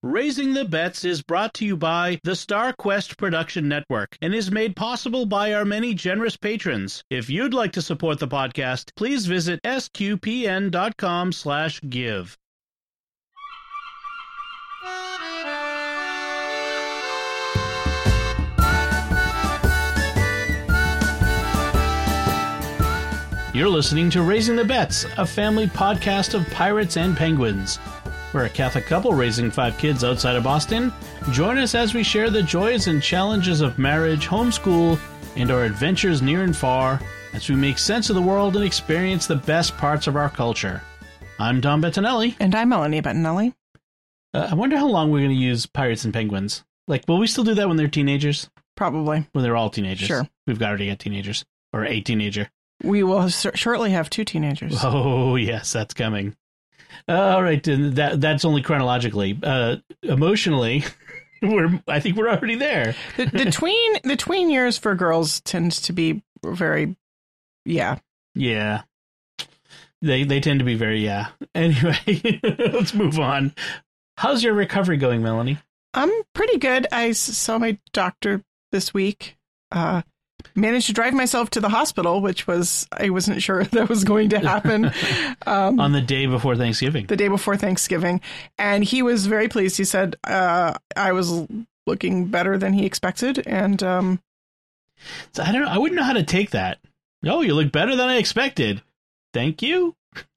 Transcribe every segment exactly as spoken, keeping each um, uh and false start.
Raising the Bets is brought to you by the Star Quest Production Network and is made possible by our many generous patrons. If you'd like to support the podcast, please visit sqpn.com slash give. You're listening to Raising the Bets, a family podcast of pirates and penguins. We're a Catholic couple raising five kids outside of Boston. Join us as we share the joys and challenges of marriage, homeschool, and our adventures near and far as we make sense of the world and experience the best parts of our culture. I'm Tom Bettinelli. And I'm Melanie Bettinelli. Uh, I wonder how long we're going to use pirates and penguins. Like, will we still do that when they're teenagers? Probably. When they're all teenagers. Sure. We've got already got teenagers. Or a teenager. We will sh- shortly have two teenagers. Oh, yes, that's coming. Uh, all right, that that's only chronologically. Uh, emotionally, we're I think we're already there. the, the tween the tween years for girls tends to be very, yeah, yeah. They they tend to be very yeah. Anyway, let's move on. How's your recovery going, Melanie? I'm pretty good. I s- saw my doctor this week. Uh, managed to drive myself to the hospital, which was, I wasn't sure that was going to happen. Um, On the day before Thanksgiving. The day before Thanksgiving. And he was very pleased. He said uh, I was looking better than he expected. And um, so I don't know. I wouldn't know how to take that. Oh, you look better than I expected. Thank you.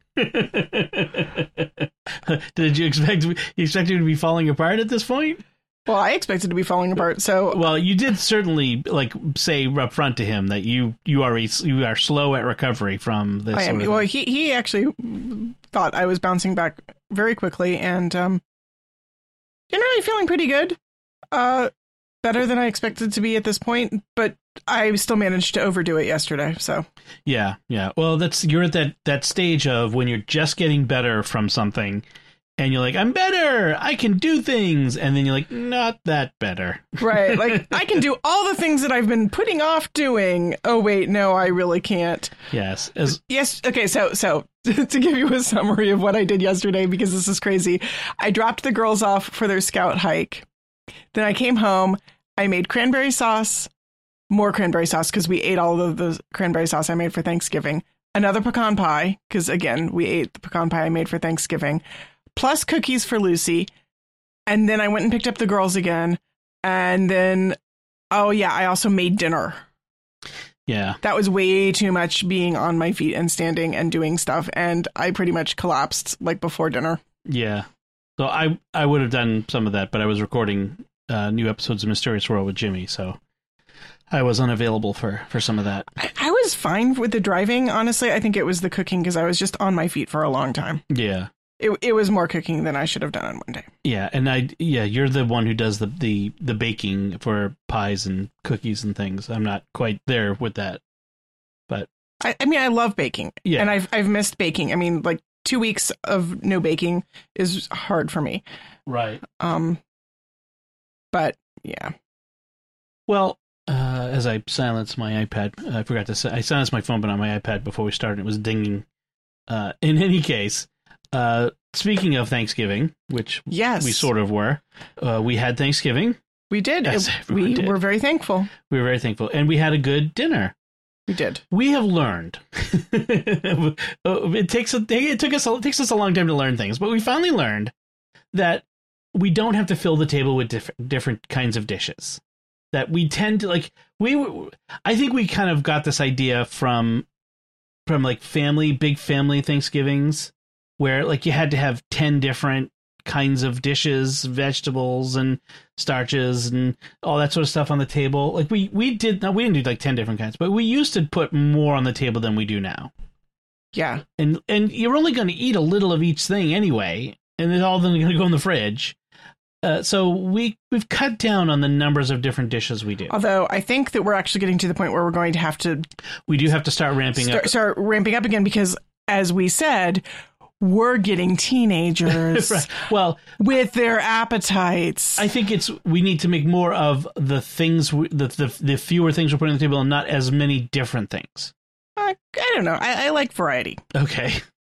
Did you expect you expected to be falling apart at this point? Well, I expected to be falling apart. So, well, you did certainly like say up front to him that you you are a, you are slow at recovery from this. I am. Sort of well, he he actually thought I was bouncing back very quickly, and um, generally feeling pretty good. Uh, better than I expected to be at this point, but I still managed to overdo it yesterday. So, yeah, yeah. Well, that's you're at that that stage of when you're just getting better from something. And you're like, I'm better. I can do things. And then you're like, not that better. Right. Like, I can do all the things that I've been putting off doing. Oh, wait, no, I really can't. Yes. As- yes. Okay. So, so to give you a summary of what I did yesterday, because this is crazy, I dropped the girls off for their scout hike. Then I came home. I made cranberry sauce, more cranberry sauce, because we ate all of the cranberry sauce I made for Thanksgiving. Another pecan pie, because, again, we ate the pecan pie I made for Thanksgiving. Plus cookies for Lucy. And then I went and picked up the girls again. And then, oh, yeah, I also made dinner. Yeah. That was way too much being on my feet and standing and doing stuff. And I pretty much collapsed like before dinner. Yeah. So I, I would have done some of that, but I was recording uh, new episodes of Mysterious World with Jimmy. So I was unavailable for, for some of that. I, I was fine with the driving. Honestly, I think it was the cooking because I was just on my feet for a long time. Yeah. It it was more cooking than I should have done on one day. Yeah, and I yeah, you're the one who does the, the, the baking for pies and cookies and things. I'm not quite there with that, but I, I mean, I love baking. Yeah, and I've I've missed baking. I mean, like two weeks of no baking is hard for me. Right. Um. But yeah. Well, uh, as I silenced my iPad, I forgot to say I silenced my phone, but on my iPad before we started, it was dinging. Uh, in any case. Uh, speaking of Thanksgiving, which yes. we sort of were, uh, we had Thanksgiving. We did. Yes, it, we did. were very thankful. We were very thankful. And we had a good dinner. We did. We have learned. it takes a, it took us a, it takes us a long time to learn things, but we finally learned that we don't have to fill the table with diff- different kinds of dishes. That we tend to like we. I think we kind of got this idea from from like family, big family Thanksgivings. Where like you had to have ten different kinds of dishes, vegetables and starches and all that sort of stuff on the table. Like we, we did, no, we didn't do like ten different kinds, but we used to put more on the table than we do now. Yeah. And, and you're only going to eat a little of each thing anyway. And it's all then going to go in the fridge. Uh, so we, we've cut down on the numbers of different dishes we do. Although I think that we're actually getting to the point where we're going to have to. We do have to start ramping start, up. Start ramping up again because, as we said, we're getting teenagers right. Well, with their appetites. I think it's we need to make more of the things, we, the, the the fewer things we're putting on the table and not as many different things. Uh, I don't know. I, I like variety. Okay.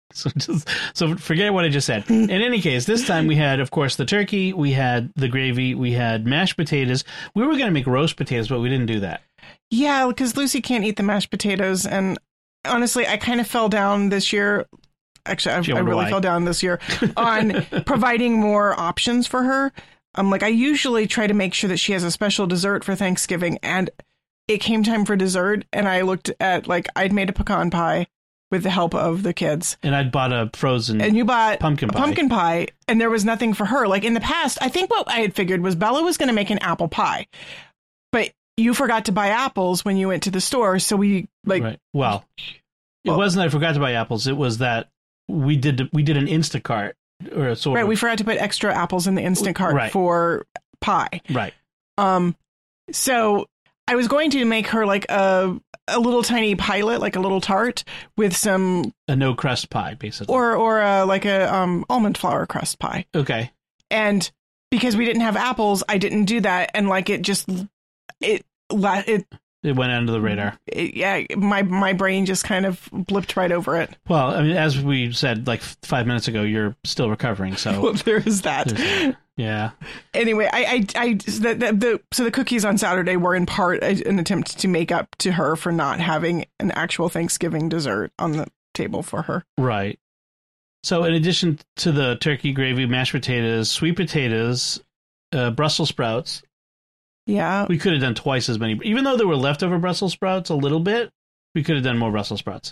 So just so forget what I just said. In any case, this time we had, of course, the turkey, we had the gravy, we had mashed potatoes. We were going to make roast potatoes, but we didn't do that. Yeah, because Lucy can't eat the mashed potatoes, and honestly, I kind of fell down this year. Actually, I, I really why. fell down this year on providing more options for her. Um, like I usually try to make sure that she has a special dessert for Thanksgiving, and it came time for dessert, and I looked at like I'd made a pecan pie with the help of the kids. And I'd bought a frozen And you bought pumpkin a pie. pumpkin pie, and there was nothing for her. Like in the past, I think what I had figured was Bella was going to make an apple pie. But you forgot to buy apples when you went to the store, so we like right. Well, it well, wasn't that I forgot to buy apples, it was that we did we did an Instacart or a sort Right, of, we forgot to put extra apples in the Instant Cart right. for pie. Right. Um so I was going to make her like a a little tiny pilot, like a little tart with some a no crust pie, basically, or or a, like a um almond flour crust pie. Okay. And because we didn't have apples, I didn't do that, and like it just it it it went under the radar. It, yeah, my my brain just kind of blipped right over it. Well, I mean, as we said like five minutes ago, you're still recovering, so well, there is that. that. Yeah. Anyway, I, I, I the, the, the, so the cookies on Saturday were in part an attempt to make up to her for not having an actual Thanksgiving dessert on the table for her. Right. So in addition to the turkey, gravy, mashed potatoes, sweet potatoes, uh, Brussels sprouts. Yeah. We could have done twice as many. Even though there were leftover Brussels sprouts a little bit, we could have done more Brussels sprouts.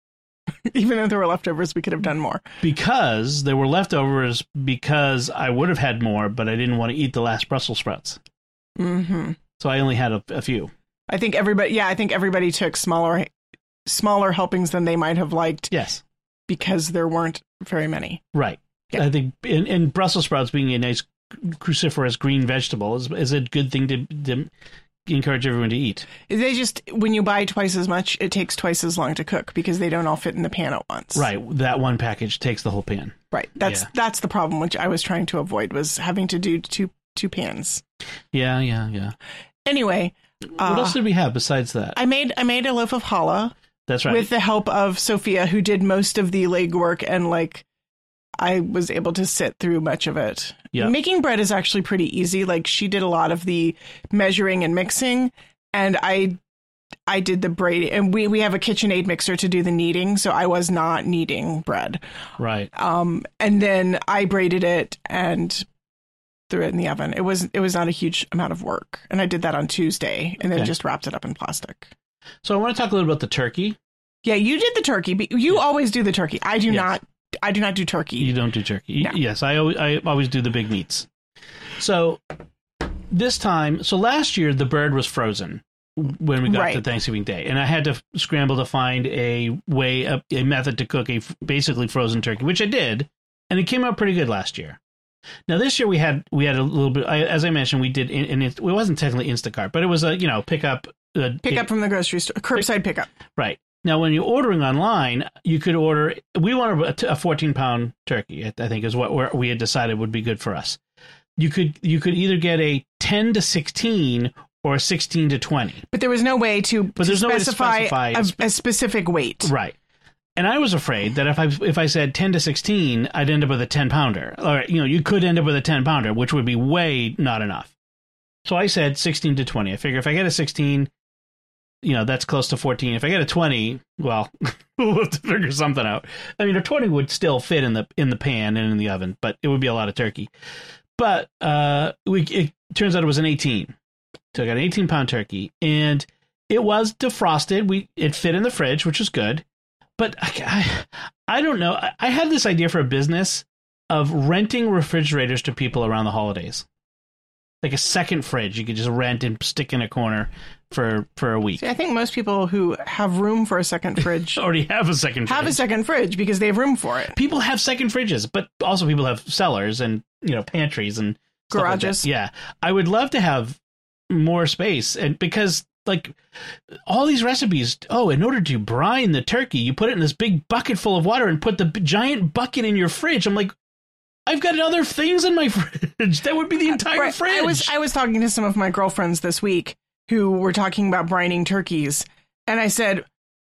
Even if there were leftovers, we could have done more. Because there were leftovers, because I would have had more, but I didn't want to eat the last Brussels sprouts. Mm-hmm. So I only had a, a few. I think everybody, yeah, I think everybody took smaller, smaller helpings than they might have liked. Yes. Because there weren't very many. Right. Yeah. I think, and, and Brussels sprouts being a nice cruciferous green vegetable is, is a good thing to, to encourage everyone to eat. They just, when you buy twice as much, it takes twice as long to cook because they don't all fit in the pan at once. Right. That one package takes the whole pan. Right. That's yeah. that's the problem, which I was trying to avoid, was having to do two two pans. Yeah, yeah, yeah. Anyway, what uh, else did we have besides that? I made I made a loaf of challah. That's right. With the help of Sophia, who did most of the legwork, and like I was able to sit through much of it. Yep. Making bread is actually pretty easy. Like she did a lot of the measuring and mixing, and I I did the braiding. And we, we have a KitchenAid mixer to do the kneading, so I was not kneading bread. Right. Um, and then I braided it and threw it in the oven. It was it was not a huge amount of work, and I did that on Tuesday, and okay. then just wrapped it up in plastic. So I want to talk a little about the turkey. Yeah, you did the turkey, but you yeah. always do the turkey. I do yes. not. I do not do turkey. You don't do turkey. No. Yes, I always, I always do the big meats. So this time, so last year the bird was frozen when we got right. to Thanksgiving Day, and I had to scramble to find a way, a, a method to cook a basically frozen turkey, which I did, and it came out pretty good last year. Now this year we had we had a little bit, I, as I mentioned, we did, and it, it wasn't technically Instacart, but it was a you know pick up, uh, pick up from the grocery store, curbside pickup. Right. Now, when you're ordering online, you could order, we wanted a fourteen pound turkey, I think is what we had decided would be good for us. You could you could either get a ten to sixteen or a sixteen to twenty. But there was no way to, but to there's specify, no way to specify a, a specific weight. Right. And I was afraid that if I if I said ten to sixteen, I'd end up with a ten pounder. Or, you know, you could end up with a ten pounder, which would be way not enough. So I said sixteen to twenty. I figure if I get a sixteen, you know, that's close to fourteen. If I get a twenty, well, we'll have to figure something out. I mean, a twenty would still fit in the in the pan and in the oven, but it would be a lot of turkey. But uh, we it turns out it was an eighteen. So I got an eighteen pound turkey, and it was defrosted. We it fit in the fridge, which is good. But I, I, I don't know. I, I had this idea for a business of renting refrigerators to people around the holidays. Like a second fridge you could just rent and stick in a corner for, for a week. See, I think most people who have room for a second fridge already have a second fridge. Have a second fridge because they have room for it. People have second fridges, but also people have cellars and, you know, pantries and garages. Like yeah. I would love to have more space, and because like all these recipes, oh, in order to brine the turkey, you put it in this big bucket full of water and put the giant bucket in your fridge. I'm like, I've got other things in my fridge. That would be the entire right. fridge. I was I was talking to some of my girlfriends this week who were talking about brining turkeys, and I said,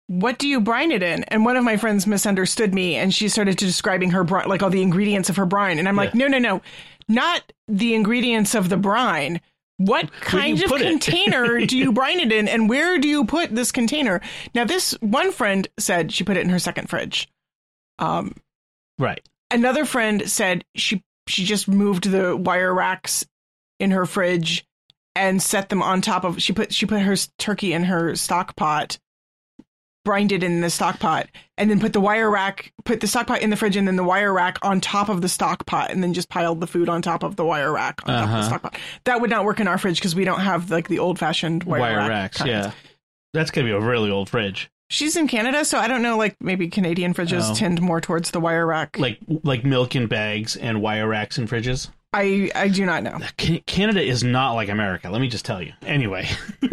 what do you brine it in? And one of my friends misunderstood me, and she started to describing her brine, like all the ingredients of her brine. And I'm like, Yeah. no, no, no, not the ingredients of the brine. What kind you of put it? container do you brine it in, and where do you put this container? Now, this one friend said she put it in her second fridge. Um, Right. another friend said she she just moved the wire racks in her fridge and set them on top of. She put she put her s- turkey in her stock pot, brined it in the stock pot, and then put the wire rack, put the stock pot in the fridge, and then the wire rack on top of the stock pot, and then just piled the food on top of the wire rack on top of the Uh-huh. stock pot. That would not work in our fridge because we don't have like the old fashioned wire, Wire rack racks. kind. Yeah. That's going to be a really old fridge. She's in Canada, so I don't know. Like maybe Canadian fridges Oh. tend more towards the wire rack. Like like milk in bags and wire racks in fridges. I I do not know. Ca- Canada is not like America, let me just tell you. Anyway.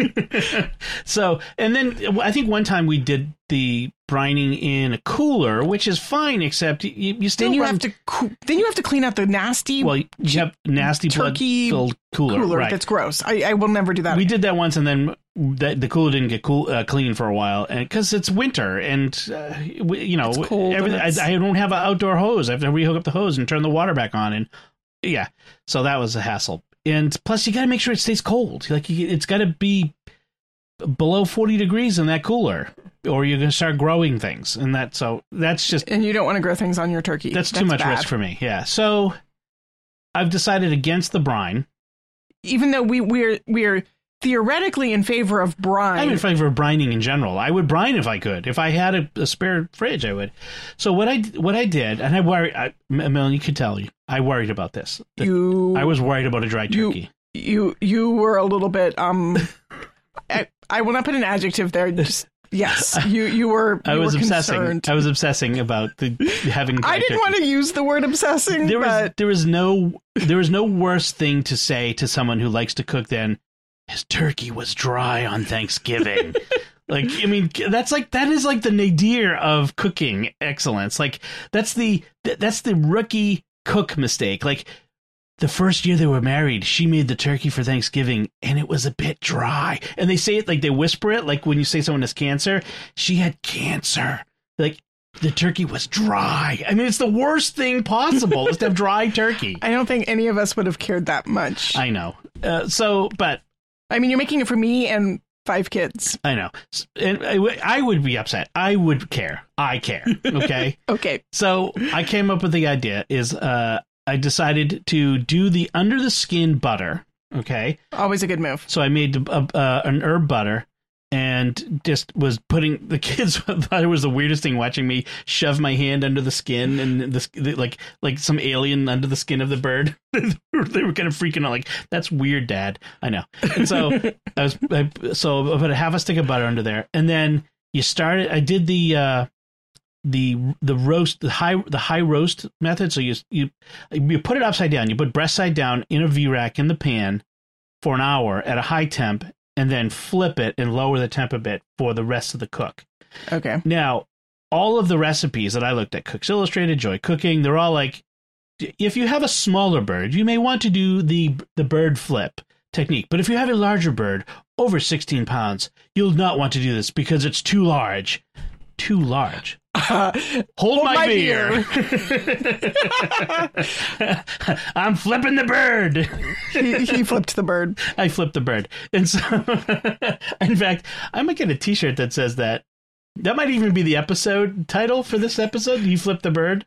So, and then I think one time we did the brining in a cooler, which is fine, except you, you still Then you run- have to coo- then you have to clean out the nasty well, you have nasty turkey blood-filled cooler. cooler. right. That's gross. I, I will never do that. We again. did that once, and then that the cooler didn't get cool uh, clean for a while, and because it's winter, and uh, we, you know, It's cold everything, and it's- I, I don't have an outdoor hose. I have to rehook up the hose and turn the water back on, and yeah, so that was a hassle. And plus, you got to make sure it stays cold. Like you, it's got to be below forty degrees in that cooler, or you're gonna start growing things, and that so that's just And you don't want to grow things on your turkey. that's, too much bad. risk for me. Yeah, so I've decided against the brine. Even though we we're we're theoretically in favor of brine. I'm in favor of brining in general. I would brine if I could. If I had a, a spare fridge, I would. So what I what I did, and I worried, I, Melanie could tell you, I worried about this. The- you I was worried about a dry you- turkey. you you were a little bit um. I, I will not put an adjective there. Just yes, you you were. You I was were obsessing. concerned. I was obsessing about the having. Dry I didn't turkey. want to use the word obsessing, There was but there was no there was no worse thing to say to someone who likes to cook than his turkey was dry on Thanksgiving. Like, I mean, that's like that is like the nadir of cooking excellence. Like that's the that's the rookie cook mistake. Like the first year they were married, she made the turkey for Thanksgiving and it was a bit dry. And they say it like they whisper it, like when you say someone has cancer. She had cancer. Like the turkey was dry. I mean, it's the worst thing possible is to have dry turkey. I don't think any of us would have cared that much. I, I know. Uh, so, but mean, you're making it for me and five kids. I know. S- And I, w- I would be upset. I would care. I care. Okay. Okay. So I came up with the idea is uh, I decided to do the under the skin butter. Okay. Always a good move. So I made a, uh, an herb butter and just was putting the kids thought it was the weirdest thing watching me shove my hand under the skin and the, the like like some alien under the skin of the bird. They were kind of freaking out like, that's weird, Dad. I know. And so I was I, so I put a half a stick of butter under there, and then you started. I did the uh, the the roast the high the high roast method. So you you you put it upside down. You put breast side down in a V rack in the pan for an hour at a high temp, and then flip it and lower the temp a bit for the rest of the cook. Okay. Now, all of the recipes that I looked at, Cooks Illustrated, Joy Cooking, they're all like, if you have a smaller bird, you may want to do the the bird flip technique. But if you have a larger bird, over sixteen pounds, you'll not want to do this because it's too large. Too large. Uh, Hold, my, my beer. I'm flipping the bird. he, he flipped the bird. I flipped the bird. And so, in fact, I might get a t-shirt that says that. That might even be the episode title for this episode. You flipped the bird.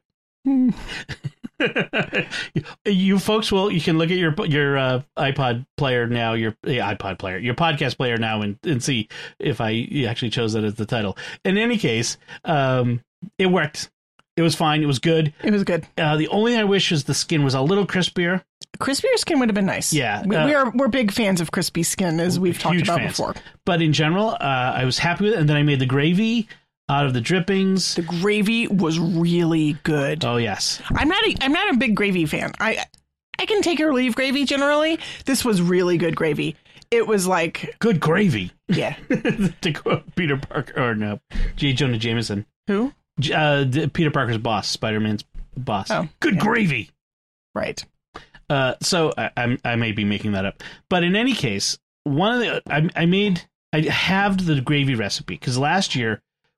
You folks will, you can look at your your uh, iPod player now, your yeah, iPod player, your podcast player now, and, and see if I actually chose that as the title. In any case, um, it worked. It was fine. It was good. It was good. Uh, the only thing I wish is the skin was a little crispier. Crispier skin would have been nice. Yeah, we, uh, we are we're big fans of crispy skin, as we've talked Huge about fans. before. But in general, uh, I was happy with it. And then I made the gravy out of the drippings. The gravy was really good. Oh yes. I'm not a I'm not a big gravy fan. I I can take or leave gravy generally. This was really good gravy. It was like Good gravy. yeah. To quote Peter Parker, or no, J. Jonah Jameson. Who? J- Uh, the- Peter Parker's boss, Spider-Man's boss. Oh, Good yeah. gravy. Right. Uh, so I, I'm, I may be making that up, but in any case, one of the I, I made I halved the gravy recipe because last year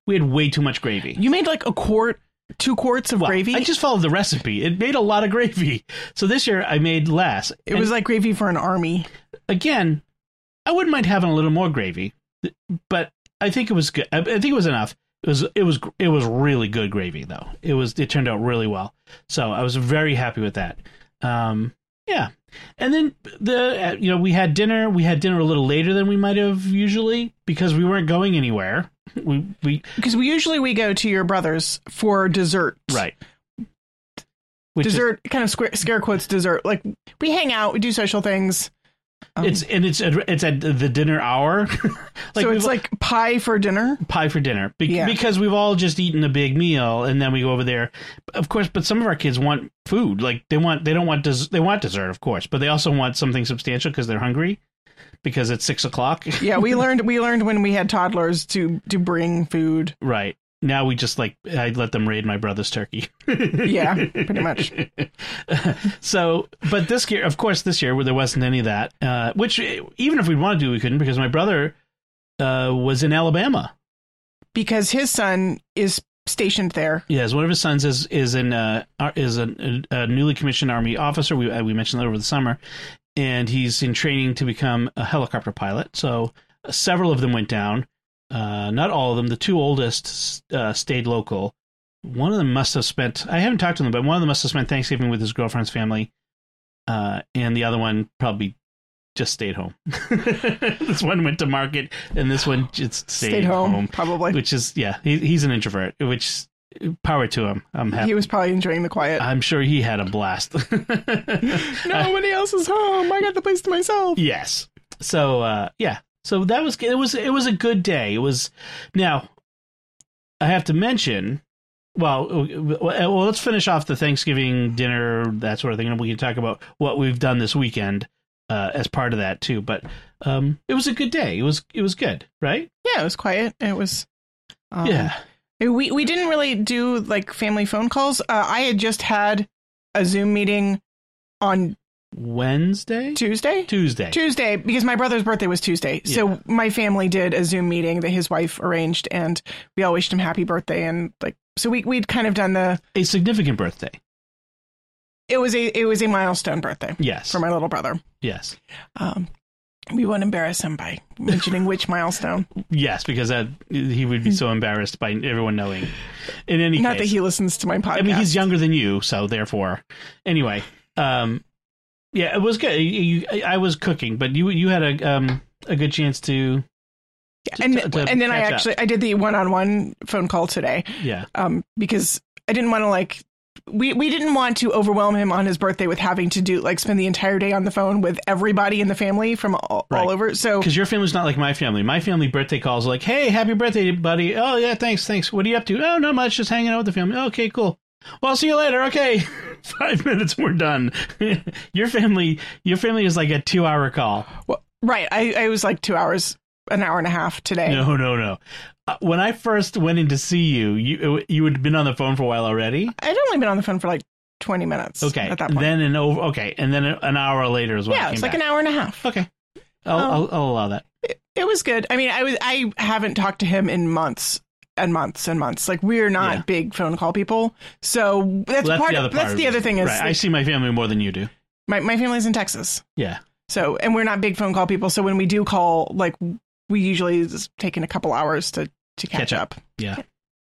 we had way too much gravy. You made like a quart, two quarts of Well, gravy. I just followed the recipe. It made a lot of gravy. So this year I made less. It And was like gravy for an army. again, I wouldn't mind having a little more gravy, but I think it was good. I I think it was enough. It was it was it was really good gravy though. It was it turned out really well. So I was very happy with that. Um, yeah, and then the uh, you know we had dinner. We had dinner a little later than we might have usually because we weren't going anywhere. We we Because we usually we go to your brother's for dessert. right. Which is- Dessert, kind of square, scare quotes dessert. Like we hang out, we do social things. Um, it's and it's at, it's at the dinner hour. like so we've- it's like pie for dinner. pie for dinner Be- Yeah. because we've all just eaten a big meal and then we go over there, of course. But some of our kids want food, like they want they don't want des- they want dessert, of course, but they also want something substantial because they're hungry because it's six o'clock. Yeah, we learned we learned when we had toddlers to to bring food. Right now we just like I let them raid my brother's turkey. Yeah, pretty much. So, but this year, of course, this year where there wasn't any of that, uh, which even if we wanted to, we couldn't because my brother uh, was in Alabama. Because his son is stationed there. Yes, one of his sons is is in uh, ar- is a, a newly commissioned Army officer. We uh, we mentioned that over the summer, and he's in training to become a helicopter pilot. So uh, several of them went down. Uh, not all of them. The two oldest uh, stayed local. One of them must have spent. I haven't talked to them, but one of them must have spent Thanksgiving with his girlfriend's family, uh, and the other one probably just stayed home. This one went to market, and this one just stayed, Stayed home, home. probably. Which is, yeah, he, he's an introvert, which power to him. I'm happy. He was probably enjoying the quiet. I'm sure he had a blast. Nobody else is home. I got the place to myself. Yes. So, uh, yeah. So that was, it was, it was a good day. It was, now, I have to mention, well, well, let's finish off the Thanksgiving dinner, that sort of thing, and we can talk about what we've done this weekend uh, as part of that too. But um, it was a good day. It was, it was good, right? Yeah, it was quiet. It was. Um, Yeah. We we didn't really do like family phone calls. Uh, I had just had a Zoom meeting on Wednesday, Tuesday. Tuesday. Tuesday, because my brother's birthday was Tuesday. Yeah. So my family did a Zoom meeting that his wife arranged, and we all wished him happy birthday. And like, so we we'd kind of done the. A significant birthday. It was a it was a milestone birthday Yes. for my little brother. Yes. Um, we won't embarrass him by mentioning which milestone. Yes, because that he would be so embarrassed by everyone knowing. In any Not case, that he listens to my podcast. I mean, he's younger than you, so therefore, anyway, um, yeah, it was good. You, you, I I was cooking, but you you had a um a good chance to, to- and to- to and then I catch up. actually I did the one on one phone call today. yeah Um, because I didn't want to like we we didn't want to overwhelm him on his birthday with having to do like spend the entire day on the phone with everybody in the family from all, Right. all over. So because your family's not like my family. My family birthday calls are like, hey, happy birthday, buddy. Oh yeah, thanks, thanks. What are you up to? Oh, not much, just hanging out with the family. Okay, cool. Well, I'll see you later. Okay, five minutes, we're done. Your family, your family is like a two-hour call. well, right, I I was like two hours, an hour and a half today. No, no, no. Uh, when I first went in to see you, you you had been on the phone for a while already. I'd only been on the phone for like twenty minutes. Okay, at that point. then an over. Okay, and then an hour later is when I yeah, came it's like back. an hour and a half. Okay, I'll, Um, I'll I'll allow that. It, it was good. I mean, I was I haven't talked to him in months and months and months. Like we're not Yeah. big phone call people, so that's, Well, part. the Of, other part that's of the it. other thing is Right, I like, see my family more than you do. my my family's in Texas. Yeah, So, and we're not big phone call people. So when we do call, like we usually just take in a couple hours to, to catch, Catch up. up. yeah,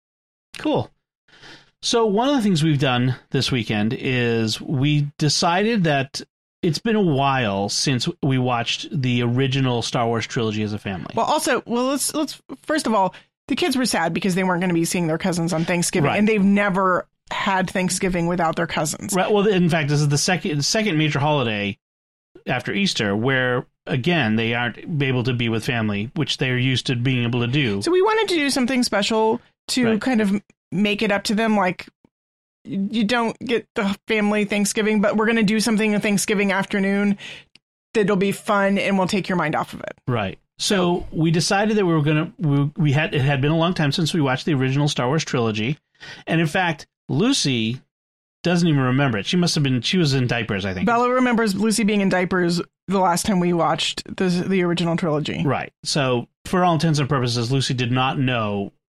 cool. So one of the things we've done this weekend is we decided that it's been a while since we watched the original Star Wars trilogy as a family. Well, also, well, let's, let's, first of all, the kids were sad because they weren't going to be seeing their cousins on Thanksgiving, Right. and they've never had Thanksgiving without their cousins. Right. Well, in fact, this is the second second major holiday after Easter where again they aren't able to be with family, which they're used to being able to do. So we wanted to do something special to Right. kind of make it up to them. Like, you don't get the family Thanksgiving, but we're going to do something on Thanksgiving afternoon that'll be fun and will take your mind off of it. Right. So we decided that we were gonna we, we had it had been a long time since we watched the original Star Wars trilogy, and in fact, Lucy doesn't even remember it. She must have been she was in diapers, I think. Bella remembers Lucy being in diapers the last time we watched the the original trilogy. Right. So for all intents and purposes, Lucy did not know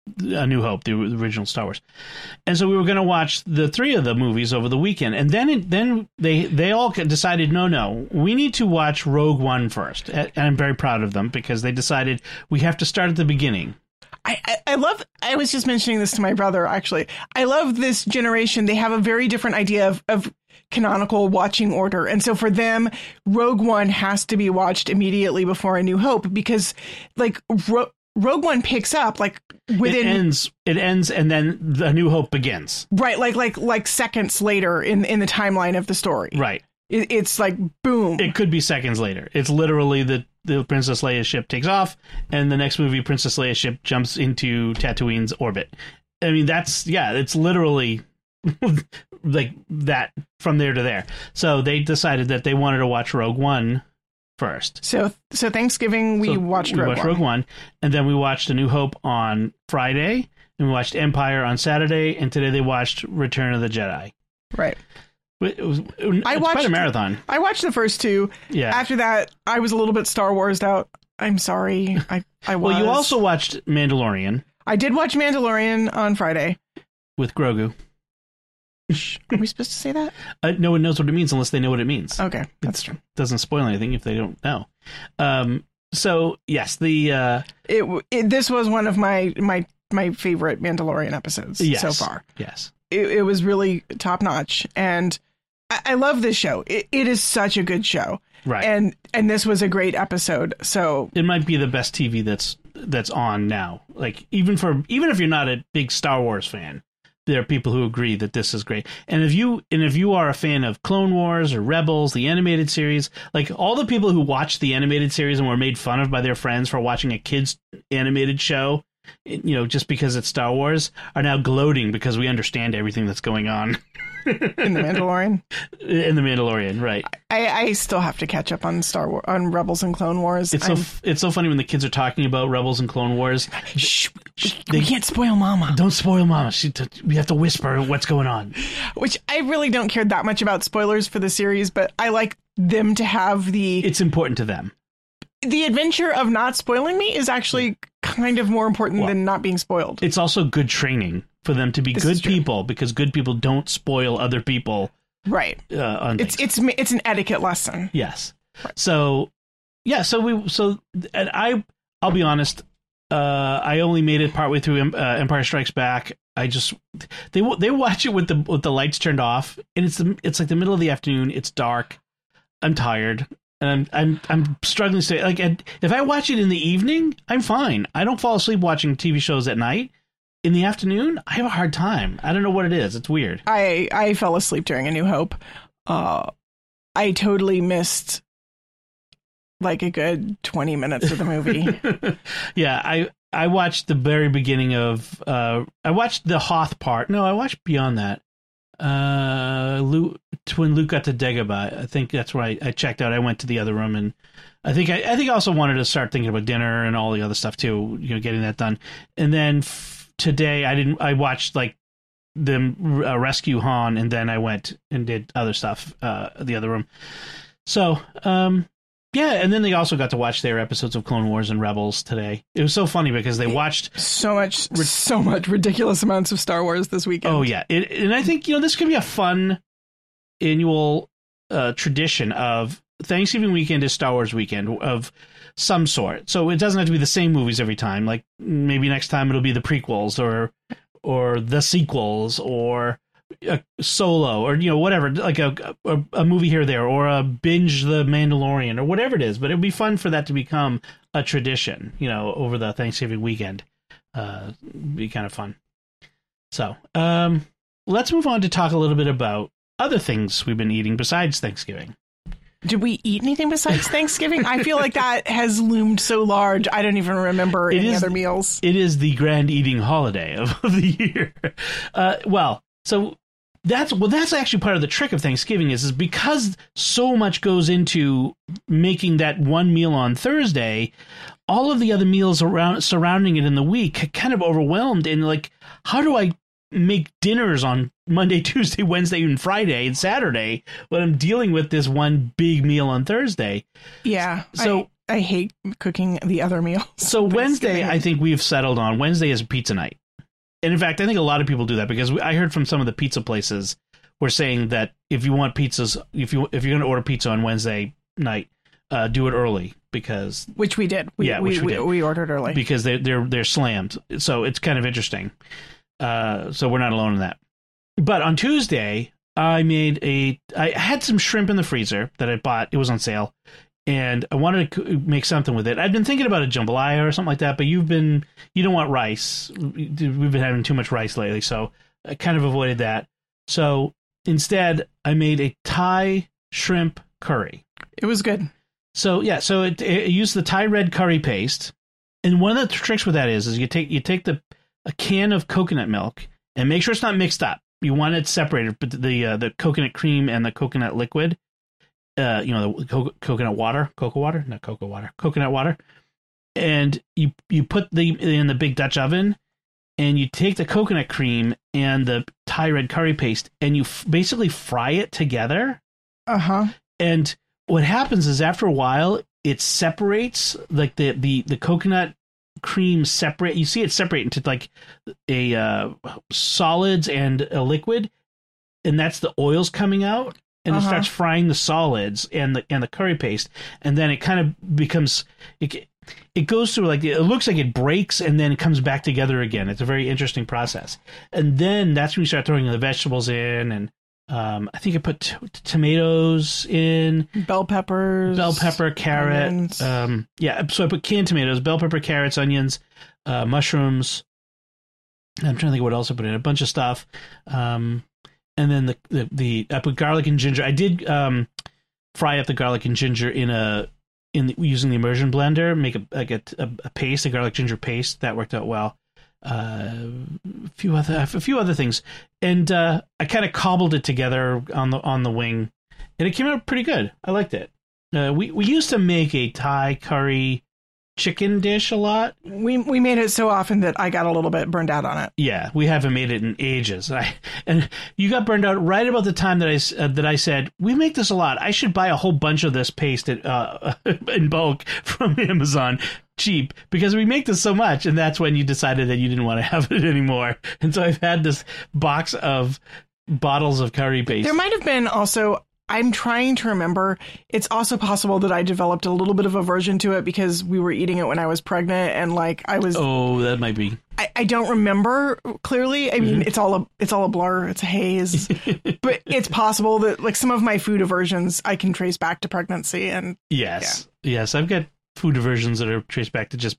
A New Hope, the original Star Wars. And so we were going to watch the three of the movies over the weekend. And then it, then they they all decided, no, no, we need to watch Rogue One first. And I'm very proud of them because they decided we have to start at the beginning. I, I, I love, I was just mentioning this to my brother, actually. I love this generation. They have a very different idea of, of canonical watching order. And so for them, Rogue One has to be watched immediately before A New Hope because, like, Ro- Rogue One picks up like within it ends it ends and then the New Hope begins. Right, like like like seconds later in in the timeline of the story. Right. It, it's like boom. It could be seconds later. It's literally the the Princess Leia ship takes off and the next movie Princess Leia ship jumps into Tatooine's orbit. I mean that's yeah, it's literally like that from there to there. So they decided that they wanted to watch Rogue One first. So so Thanksgiving we so watched we Rogue watched One. Rogue One, and then we watched A New Hope on Friday, and we watched Empire on Saturday, and today they watched Return of the Jedi. Right. It was it, I it's watched quite a marathon. I watched the first two. Yeah. After that, I was a little bit Star Warsed out. I'm sorry. I I was. Well, you also watched Mandalorian I did watch Mandalorian on Friday. with Grogu. Are we supposed to say that? Uh, no one knows what it means unless they know what it means. Okay, that's true. Doesn't spoil anything if they don't know. Um. So yes, the uh, It, it this was one of my my my favorite Mandalorian episodes yes, so far. Yes. It, it was really top notch, and I, I love this show. It, it is such a good show, Right. and and this was a great episode. So It might be the best T V that's that's on now. Like even for even if you're not a big Star Wars fan, there are people who agree that this is great. And if you and if you are a fan of Clone Wars or Rebels, the animated series, like all the people who watched the animated series and were made fun of by their friends for watching a kids animated show, you know, just because it's Star Wars, are now gloating because we understand everything that's going on in the Mandalorian, in the Mandalorian, right? I, I still have to catch up on Star War on Rebels and Clone Wars. It's so f- it's so funny when the kids are talking about Rebels and Clone Wars. Shh, They- we can't spoil Mama. Don't spoil Mama. She t- we have to whisper what's going on. Which I really don't care that much about spoilers for the series, but I like them to have the It's important to them. the adventure of not spoiling me is actually kind of more important Well, than not being spoiled. It's also good training for them to be This is good true. people because good people don't spoil other people. Right. Uh, on It's things. it's it's an etiquette lesson. yes. Right. So yeah. So we so and I I'll be honest. Uh, I only made it partway through uh, Empire Strikes Back. I just they they watch it with the with the lights turned off, and it's the, it's like the middle of the afternoon. It's dark. I'm tired. And I'm I'm I'm struggling to stay like and if I watch it in the evening, I'm fine. I don't fall asleep watching T V shows at night. In the afternoon, I have a hard time. I don't know what it is. It's weird. I I fell asleep during A New Hope. Uh, I totally missed like a good twenty minutes of the movie. yeah, I I watched the very beginning of uh I watched the Hoth part. No, I watched beyond that. Uh, Luke, when Luke got to Dagobah, I think that's where I, I checked out. I went to the other room, and I think I, I think I also wanted to start thinking about dinner and all the other stuff too. You know, getting that done. And then f- today, I didn't. I watched like them uh, rescue Han, and then I went and did other stuff. Uh, the other room. So, um, yeah, and then they also got to watch their episodes of Clone Wars and Rebels today. It was so funny because they watched so much, so much ridiculous amounts of Star Wars this weekend. Oh yeah, it, and I think you know this could be a fun annual uh, tradition of Thanksgiving weekend is Star Wars weekend of some sort. So it doesn't have to be the same movies every time. Like maybe next time it'll be the prequels or or the sequels or a Solo or you know whatever, like a, a a movie here or there or a binge The Mandalorian or whatever it is. But it'd be fun for that to become a tradition, you know, over the Thanksgiving weekend. Uh, be kind of fun. So, um, let's move on to talk a little bit about other things we've been eating besides Thanksgiving. Did we eat anything besides Thanksgiving? I feel like that has loomed so large. I don't even remember It any is- other meals. It is the grand eating holiday of, of the year. Uh, well, so that's well, that's actually part of the trick of Thanksgiving is is because so much goes into making that one meal on Thursday. All of the other meals around surrounding it in the week kind of overwhelmed and like, how do I make dinners on Monday, Tuesday, Wednesday, and Friday and Saturday when I'm dealing with this one big meal on Thursday? Yeah. So- I, I hate cooking the other meals. So Wednesday, I think we've settled on Wednesday is pizza night. And in fact, I think a lot of people do that because we, I heard from some of the pizza places were saying that if you want pizzas, if you if you're going to order pizza on Wednesday night, uh, do it early because which we did. We, yeah, we, which we, we, did. we ordered early because they they're they're slammed. So it's kind of interesting. Uh, so we're not alone in that. But on Tuesday, I made a. I had some shrimp in the freezer that I bought. It was on sale. And I wanted to make something with it. I've been thinking about a jambalaya or something like that, but you've been, you don't want rice. We've been having too much rice lately, so I kind of avoided that. So instead, I made a Thai shrimp curry. It was good. So yeah, so it, it used the Thai red curry paste. And one of the tricks with that is, is you take you take the a can of coconut milk and make sure it's not mixed up. You want it separated, but the uh, the coconut cream and the coconut liquid. Uh, you know, the co- coconut water, cocoa water, not cocoa water, coconut water. And you, you put the in the big Dutch oven and you take the coconut cream and the Thai red curry paste and you f- basically fry it together. Uh-huh. And what happens is after a while, it separates, like the, the, the coconut cream separate. You see it separate into like a uh, solids and a liquid. And that's the oils coming out. And uh-huh. It starts frying the solids and the and the curry paste, and then it kind of becomes it. It goes through like it looks like it breaks and then it comes back together again. It's a very interesting process, and then that's when you start throwing the vegetables in, and um, I think I put t- tomatoes in, bell peppers, bell pepper, carrot, um, yeah. So I put canned tomatoes, bell pepper, carrots, onions, uh, mushrooms. I'm trying to think of what else I put in. A bunch of stuff. Um, And then the, the the I put garlic and ginger. I did um, fry up the garlic and ginger in a in the, using the immersion blender. Make a like a, a, a paste, a garlic ginger paste that worked out well. Uh, a few other a few other things, and uh, I kind of cobbled it together on the on the wing, and it came out pretty good. I liked it. Uh, we we used to make a Thai curry chicken dish a lot. We we made it so often that I got a little bit burned out on it. Yeah, we haven't made it in ages. I, and you got burned out right about the time that I uh, that I said we make this a lot. I should buy a whole bunch of this paste at, uh, in bulk from Amazon, cheap, because we make this so much. And that's when you decided that you didn't want to have it anymore. And so I've had this box of bottles of curry paste. There might have been also. I'm trying to remember. It's also possible that I developed a little bit of aversion to it because we were eating it when I was pregnant and like I was. Oh, that might be. I, I don't remember clearly. I mean, mm-hmm. it's all a it's all a blur. It's a haze. But it's possible that like some of my food aversions I can trace back to pregnancy and. Yes, yeah. yes, I've got food aversions that are traced back to just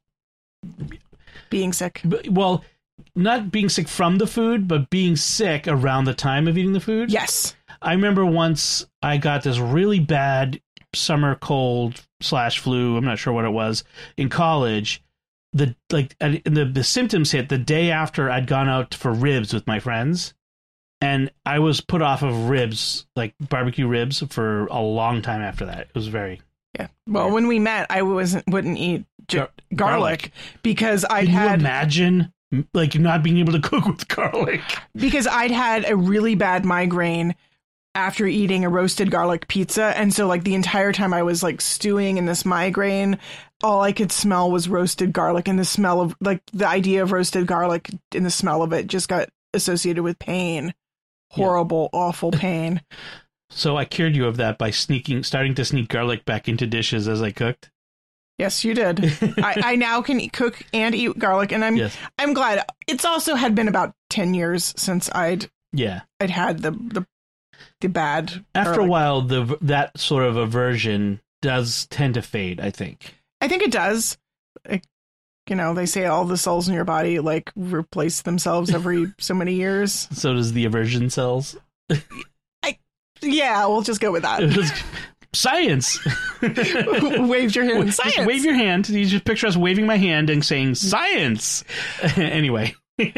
being sick. Well, not being sick from the food, but being sick around the time of eating the food. Yes. I remember once I got this really bad summer cold slash flu. I'm not sure what it was in college. The like the the symptoms hit the day after I'd gone out for ribs with my friends, and I was put off of ribs, like barbecue ribs, for a long time after that. It was very yeah. Well, weird. When we met, I wasn't wouldn't eat Gar- garlic, garlic because I'd Can had you imagine like not being able to cook with garlic because I'd had a really bad migraine after eating a roasted garlic pizza. And so like the entire time I was like stewing in this migraine, all I could smell was roasted garlic, and the smell of like the idea of roasted garlic and the smell of it just got associated with pain. Horrible, yeah. Awful pain. So I cured you of that by sneaking, starting to sneak garlic back into dishes as I cooked. Yes, you did. I, I now can eat, cook and eat garlic, and I'm yes. I'm glad. It's also had been about ten years since I'd yeah I'd had the the the bad. After garlic. a while, the that sort of aversion does tend to fade, I think. I think it does. Like, you know, they say all the cells in your body like replace themselves every so many years. So does the aversion cells. I yeah, we'll just go with that. Science. Waved your hand. Science. Just wave your hand. You just picture us waving my hand and saying science. Anyway.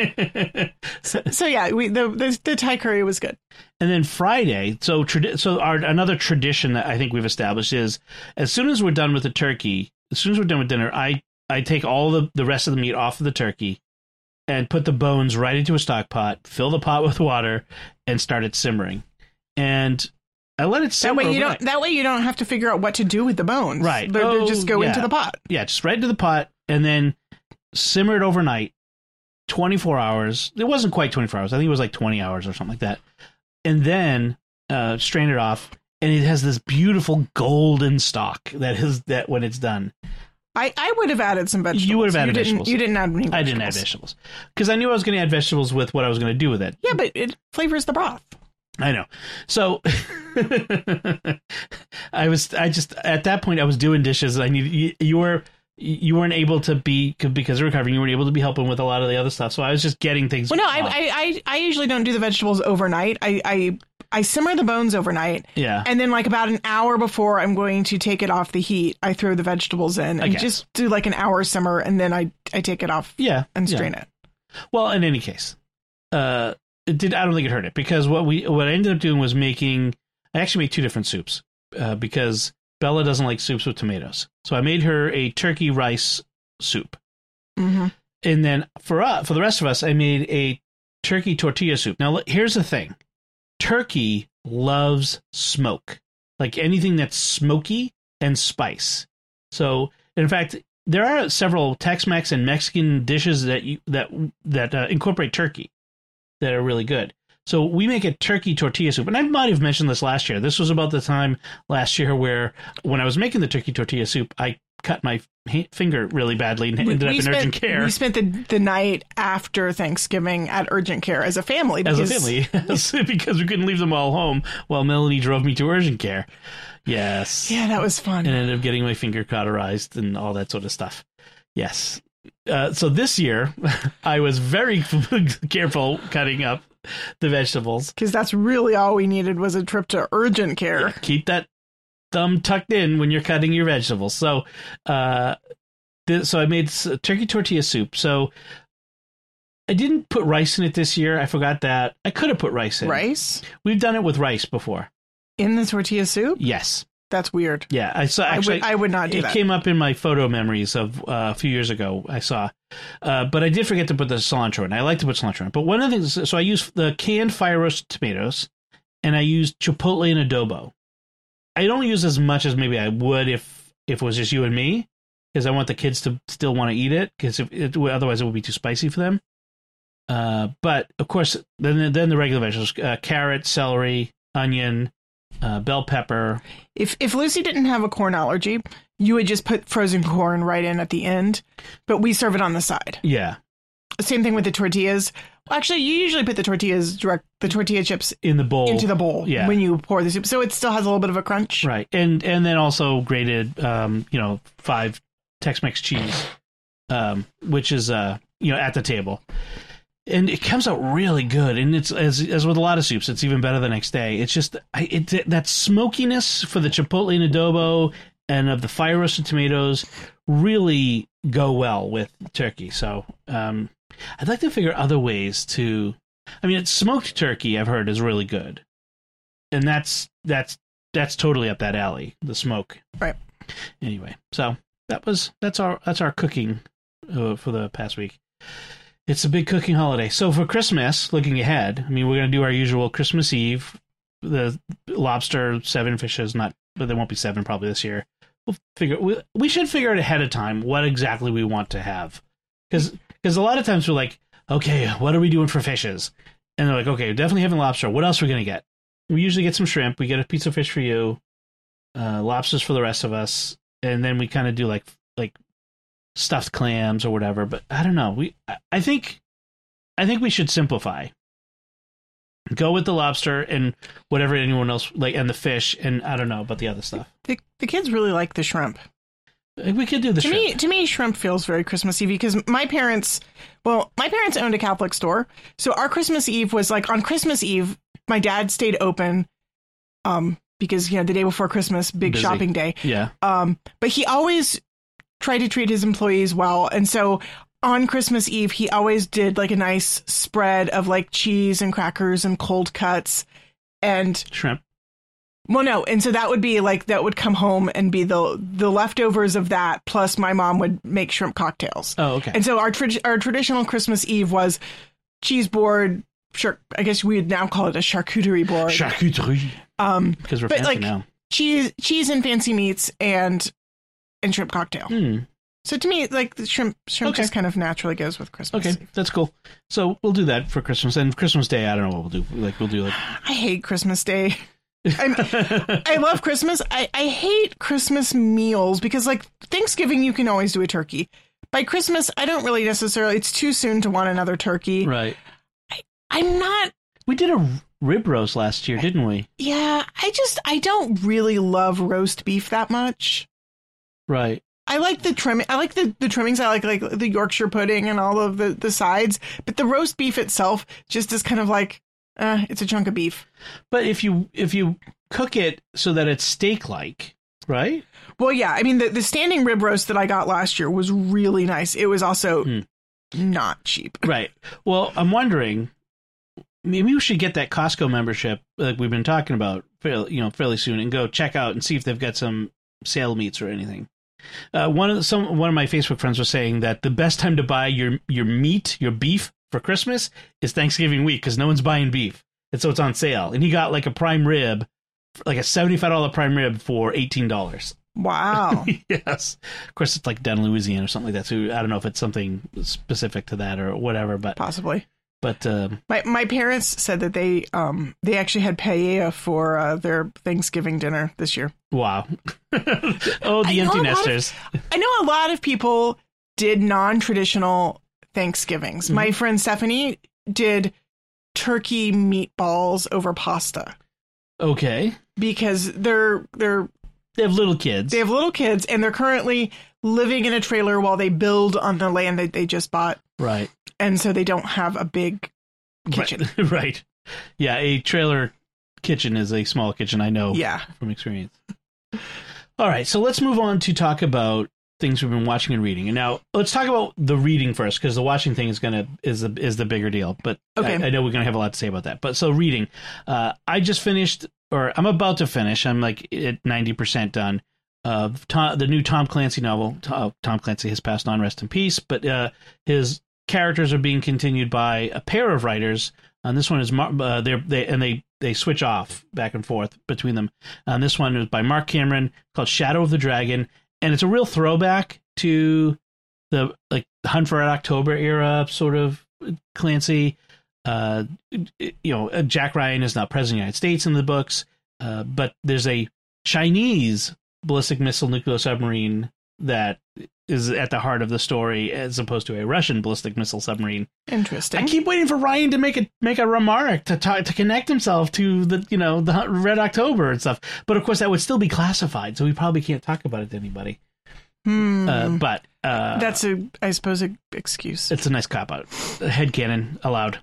so, so yeah, we the, the the Thai curry was good. And then Friday, so tradi- so our another tradition that I think we've established is as soon as we're done with the turkey, as soon as we're done with dinner, I I take all the the rest of the meat off of the turkey and put the bones right into a stock pot, fill the pot with water, and start it simmering. And I let it That simmer way you overnight. don't. That way you don't have to figure out what to do with the bones. Right. They Oh, just go yeah. into the pot. Yeah, just right into the pot and then simmer it overnight, twenty-four hours. It wasn't quite twenty-four hours. I think it was like twenty hours or something like that. And then uh, strain it off, and it has this beautiful golden stalk that is that when it's done. I, I would have added some vegetables. You would have added you vegetables. Didn't, you didn't add any vegetables. I didn't add vegetables because I knew I was going to add vegetables with what I was going to do with it. Yeah, but it flavors the broth. I know. So I was, I just, at that point, I was doing dishes. I needed, you, you were, you weren't able to be, because of recovering, you weren't able to be helping with a lot of the other stuff. So I was just getting things. Well, no, I, I, I, I usually don't do the vegetables overnight. I, I, I simmer the bones overnight. Yeah. And then like about an hour before I'm going to take it off the heat, I throw the vegetables in and Okay. just do like an hour simmer. And then I, I take it off Yeah. and yeah. strain it. Well, in any case, uh, it did. I don't think it hurt it because what we, what I ended up doing was making, I actually made two different soups uh, because Bella doesn't like soups with tomatoes. So I made her a turkey rice soup. Mm-hmm. And then for us, for the rest of us, I made a turkey tortilla soup. Now, here's the thing. Turkey loves smoke, like anything that's smoky and spice. So, in fact, there are several Tex-Mex and Mexican dishes that you, that that uh, incorporate turkey that are really good. So we make a turkey tortilla soup, and I might have mentioned this last year. This was about the time last year where, when I was making the turkey tortilla soup, I cut my ha- finger really badly and ended we up in spent, urgent care. We spent the, the night after Thanksgiving at urgent care as a family. As Because, a family, yes, because we couldn't leave them all home while Melanie drove me to urgent care. Yes. Yeah, that was fun. And ended up getting my finger cauterized and all that sort of stuff. Yes. Uh, so this year, I was very careful cutting up the vegetables. Because that's really all we needed was a trip to urgent care. Keep that thumb tucked in when you're cutting your vegetables. So, uh, th- so I made s- turkey tortilla soup. So I didn't put rice in it this year. I forgot that. I could have put rice in. Rice? We've done it with rice before. In the tortilla soup? Yes. That's weird. Yeah. I saw. Actually, I would, I would not do it that. came up in my photo memories of uh, a few years ago. I saw, uh, but I did forget to put the cilantro in. I like to put cilantro in. But one of the things, so I use the canned fire roasted tomatoes, and I use chipotle and adobo. I don't use as much as maybe I would if if it was just you and me, because I want the kids to still want to eat it, because if it, otherwise it would be too spicy for them. Uh, but of course, then then the regular vegetables: uh, carrot, celery, onion, uh, bell pepper. If if Lucy didn't have a corn allergy, you would just put frozen corn right in at the end, but we serve it on the side. Yeah. Same thing with the tortillas. Well, actually, you usually put the tortillas direct, the tortilla chips In the bowl. into the bowl Yeah. when you pour the soup, so it still has a little bit of a crunch. Right, and and then also grated, um, you know, five Tex-Mex cheese, um, which is uh, you know, at the table, and it comes out really good. And it's as as with a lot of soups, it's even better the next day. It's just I, it that smokiness for the chipotle and adobo and of the fire roasted tomatoes really go well with turkey. So um, I'd like to figure other ways to. I mean, it's smoked turkey. I've heard is really good, and that's that's that's totally up that alley. The smoke, Right. Anyway, so that was that's our that's our cooking uh, for the past week. It's a big cooking holiday. So for Christmas, looking ahead, I mean, we're going to do our usual Christmas Eve, the lobster, seven fishes, not, but there won't be seven probably this year. We'll figure, we, we should figure out ahead of time what exactly we want to have. Because because a lot of times we're like, okay, what are we doing for fishes? And they're like, okay, definitely having lobster. What else are we going to get? We usually get some shrimp. We get a piece of fish for you, uh, lobsters for the rest of us. And then we kind of do like, like, stuffed clams or whatever, but I don't know. We, I think, I think we should simplify. Go with the lobster and whatever anyone else like, and the fish, and I don't know about the other stuff. The, the kids really like the shrimp. We could do the to shrimp. me, to me, shrimp feels very Christmassy because my parents, well, my parents owned a Catholic store, so our Christmas Eve was like on Christmas Eve. My dad stayed open, um, because you know the day before Christmas, big Busy. shopping day. Yeah. Um, but he always tried to treat his employees well, and so on Christmas Eve, he always did like a nice spread of like cheese and crackers and cold cuts and Shrimp. well, no, and so that would be like that would come home and be the the leftovers of that. Plus, my mom would make shrimp cocktails. Oh, okay. And so our tra- our traditional Christmas Eve was cheese board, sure, I guess we would now call it a charcuterie board. Charcuterie. Um, Because we're but fancy like now. cheese, cheese and fancy meats and and shrimp cocktail. Hmm. So to me, like the shrimp, shrimp Okay. just kind of naturally goes with Christmas. Okay, that's cool. So we'll do that for Christmas. And Christmas Day, I don't know what we'll do. Like, we'll do like... I hate Christmas Day. I'm, I love Christmas. I, I hate Christmas meals because, like, Thanksgiving, you can always do a turkey. By Christmas, I don't really necessarily... It's too soon to want another turkey. Right. I, I'm not... We did a rib roast last year, didn't we? Yeah, I just... I don't really love roast beef that much. Right. I like the trim. I like the, the trimmings. I like like the Yorkshire pudding and all of the, the sides. But the roast beef itself just is kind of like, uh, it's a chunk of beef. But if you if you cook it so that it's steak-like, right? Well, yeah. I mean, the, the standing rib roast that I got last year was really nice. It was also Hmm. not cheap. Right. Well, I'm wondering, maybe we should get that Costco membership like we've been talking about, fairly, you know, fairly soon, and go check out and see if they've got some sale meats or anything. Uh, one of the, some one of my Facebook friends was saying that the best time to buy your your meat, your beef for Christmas is Thanksgiving week because no one's buying beef, and so it's on sale. And he got like a prime rib, like a seventy-five dollar prime rib for eighteen dollars. Wow. Yes, of course it's like down in Louisiana or something like that. So I don't know if it's something specific to that or whatever, but Possibly. but um, My my parents said that they um they actually had paella for uh, their Thanksgiving dinner this year. wow. Oh, the I know empty a lot of- nesters. I know a lot of people did non-traditional Thanksgivings. My friend Stephanie did turkey meatballs over pasta Okay, because they're they're they have little kids. they have little kids and they're currently living in a trailer while they build on the land that they just bought, right. and so they don't have a big kitchen. Right. Right. Yeah, a trailer kitchen is a small kitchen, I know Yeah. from experience. All right, so let's move on to talk about things we've been watching and reading. And now let's talk about the reading first, because the watching thing is gonna is the is the bigger deal. But Okay. I, I know we're gonna have a lot to say about that. But so reading, uh, I just finished, or I'm about to finish. I'm like at ninety percent done. Uh, Tom, the new Tom Clancy novel. Tom, Tom Clancy has passed on, rest in peace. But uh, his characters are being continued by a pair of writers. And this one is Mar- uh, they're they and they they switch off back and forth between them. And this one is by Mark Cameron, called Shadow of the Dragon, and it's a real throwback to the like Hunt for Red October era sort of Clancy. Uh, you know, Jack Ryan is not president of the United States in the books, uh, but there's a Chinese ballistic missile nuclear submarine that is at the heart of the story, as opposed to a Russian ballistic missile submarine. Interesting. I keep waiting for Ryan to make a make a remark to talk, to connect himself to the you know the Red October and stuff. But of course, that would still be classified, so we probably can't talk about it to anybody. Hmm. Uh, but uh, That's a, I suppose, a excuse. it's a nice cop out. Headcanon allowed.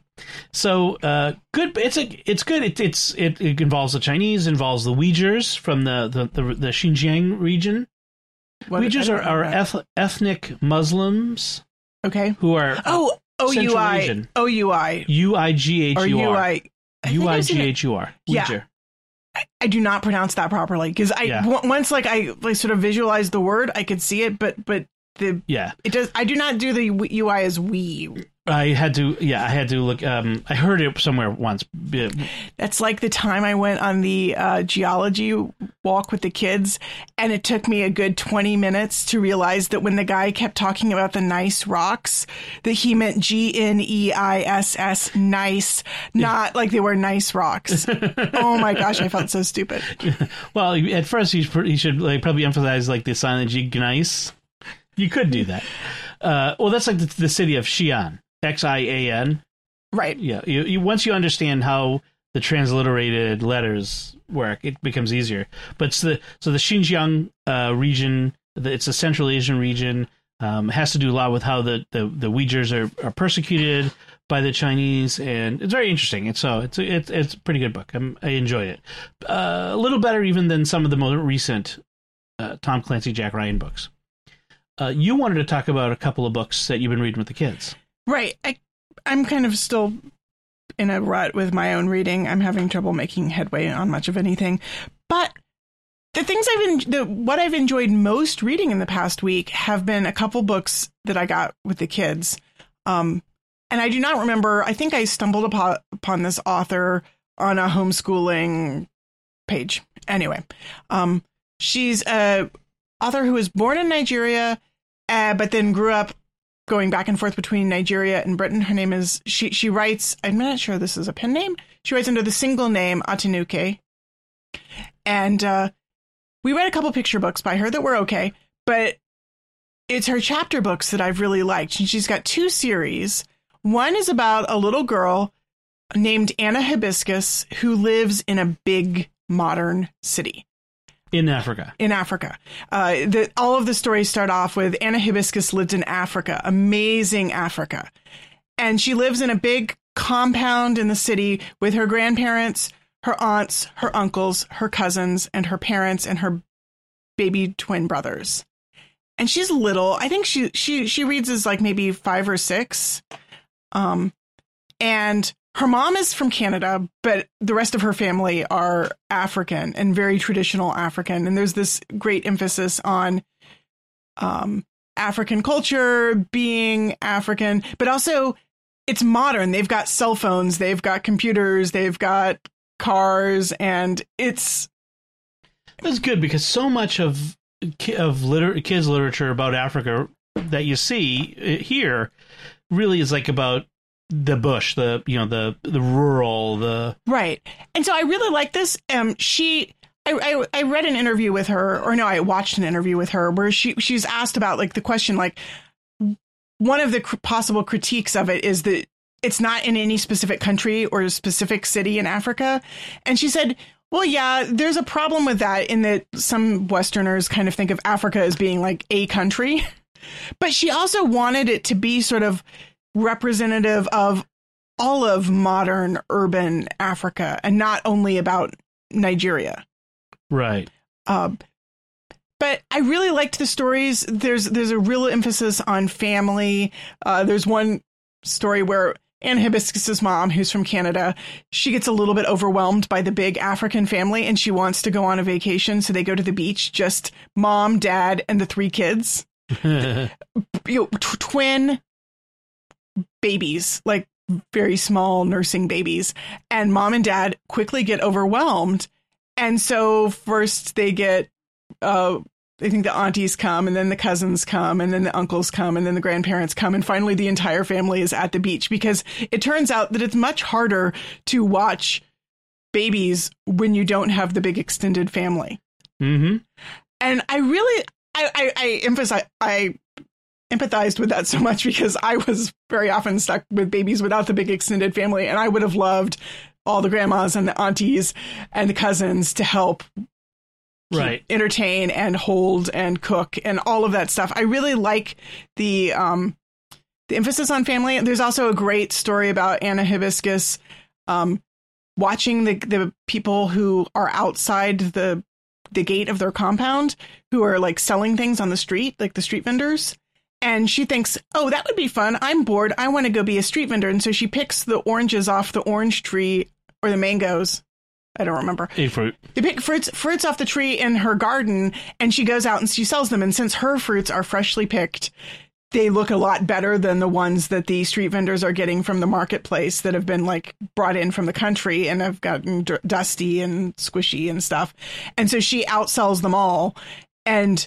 So uh, good. It's a it's good. It, it's it, it involves the Chinese, involves the Uyghurs from the the, the, the Xinjiang region. What- Uyghurs I are, don't know are that. eth- ethnic Muslims Okay. who are Oh, O U Central I. Asian. O U I. U I G H Or U U R. I. I think U I I've seen G it. H U R. Yeah. Uyghur. I, I do not pronounce that properly because I Yeah. w- once like I like sort of visualized the word, I could see it, but but the Yeah. it does. I do not do the w- U I as we. I had to, yeah, I had to look. Um, I heard it somewhere once. Yeah, That's like the time I went on the uh, geology walk with the kids, and it took me a good twenty minutes to realize that when the guy kept talking about the nice rocks, that he meant G N E I S S, nice, not like they were nice rocks. Oh my gosh, I felt so stupid. Well, at first he should, he should like probably emphasize like the silent G, Gneiss. You could do that. Uh, well, that's like the, the city of Xi'an, X I A N. Right. Yeah, you, you once you understand how the transliterated letters work, it becomes easier. But it's the so the Xinjiang uh, region, the, it's a Central Asian region, um, has to do a lot with how the the, the Uyghurs are, are persecuted by the Chinese, and it's very interesting. It's so it's it's it's a pretty good book. I'm, I enjoyed it. Uh, a little better even than some of the more recent uh, Tom Clancy, Jack Ryan books. Uh, you wanted to talk about a couple of books that you've been reading with the kids. Right. I, I'm kind of still in a rut with my own reading. I'm having trouble making headway on much of anything. But the things I've en- the what I've enjoyed most reading in the past week have been a couple books that I got with the kids. Um, And I do not remember, I think I stumbled upon, upon this author on a homeschooling page. Anyway, um, she's a author who was born in Nigeria, uh, but then grew up going back and forth between Nigeria and Britain. Her name is, she she writes, I'm not sure this is a pen name. She writes under the single name Atinuke. And uh, we read a couple picture books by her that were okay, but it's her chapter books that I've really liked. And she's got two series. One is about a little girl named Anna Hibiscus who lives in a big modern city. In Africa. In Africa. Uh, the, all of the stories start off with Anna Hibiscus lived in Africa, amazing Africa. And she lives in a big compound in the city with her grandparents, her aunts, her uncles, her cousins, and her parents and her baby twin brothers. And she's little. I think she she she reads as like maybe five or six. Um, and her mom is from Canada, but the rest of her family are African and very traditional African. And there's this great emphasis on um, African culture, being African, but also it's modern. They've got cell phones, they've got computers, they've got cars, and it's... That's good because so much of of liter- kids' literature about Africa that you see here really is like about the bush, the, you know, the, the rural, the... Right. And so I really like this. Um, she, I, I, I read an interview with her, or no, I watched an interview with her where she, she's asked about like the question, like one of the cr- possible critiques of it is that it's not in any specific country or a specific city in Africa. And she said, well, yeah, there's a problem with that in that some Westerners kind of think of Africa as being like a country. But she also wanted it to be sort of representative of all of modern urban Africa and not only about Nigeria. Right. Uh, but I really liked the stories. There's there's a real emphasis on family. Uh, there's one story where Anna Hibiscus's mom, who's from Canada, she gets a little bit overwhelmed by the big African family and she wants to go on a vacation. So they go to the beach, just mom, dad, and the three kids. you know, t- twin babies, like very small nursing babies, and mom and dad quickly get overwhelmed. And so first they get, uh, I think the aunties come, and then the cousins come, and then the uncles come, and then the grandparents come. And finally the entire family is at the beach because it turns out that it's much harder to watch babies when you don't have the big extended family. Mm-hmm. And I really, I, I, I emphasize, I empathized with that so much because I was very often stuck with babies without the big extended family. And I would have loved all the grandmas and the aunties and the cousins to help right. entertain and hold and cook and all of that stuff. I really like the, um, the emphasis on family. There's also a great story about Anna Hibiscus, um, watching the, the people who are outside the, the gate of their compound who are like selling things on the street, like the street vendors. And she thinks, oh, that would be fun. I'm bored. I want to go be a street vendor. And so she picks the oranges off the orange tree or the mangoes. I don't remember. A fruit. They pick fruits, fruits off the tree in her garden and she goes out and she sells them. And since her fruits are freshly picked, they look a lot better than the ones that the street vendors are getting from the marketplace that have been like brought in from the country and have gotten d- dusty and squishy and stuff. And so she outsells them all. And,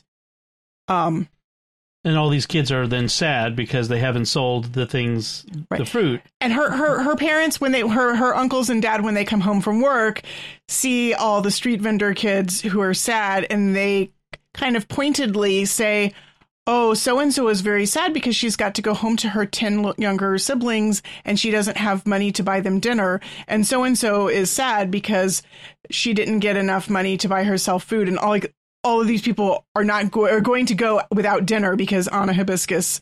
um, And all these kids are then sad because they haven't sold the things, right. the fruit. And her, her, her parents, when they, her, her uncles and dad, when they come home from work, see all the street vendor kids who are sad and they kind of pointedly say, oh, so-and-so is very sad because she's got to go home to her ten younger siblings and she doesn't have money to buy them dinner. And so-and-so is sad because she didn't get enough money to buy herself food. And all like, all of these people are not go- are going to go without dinner because Anna Hibiscus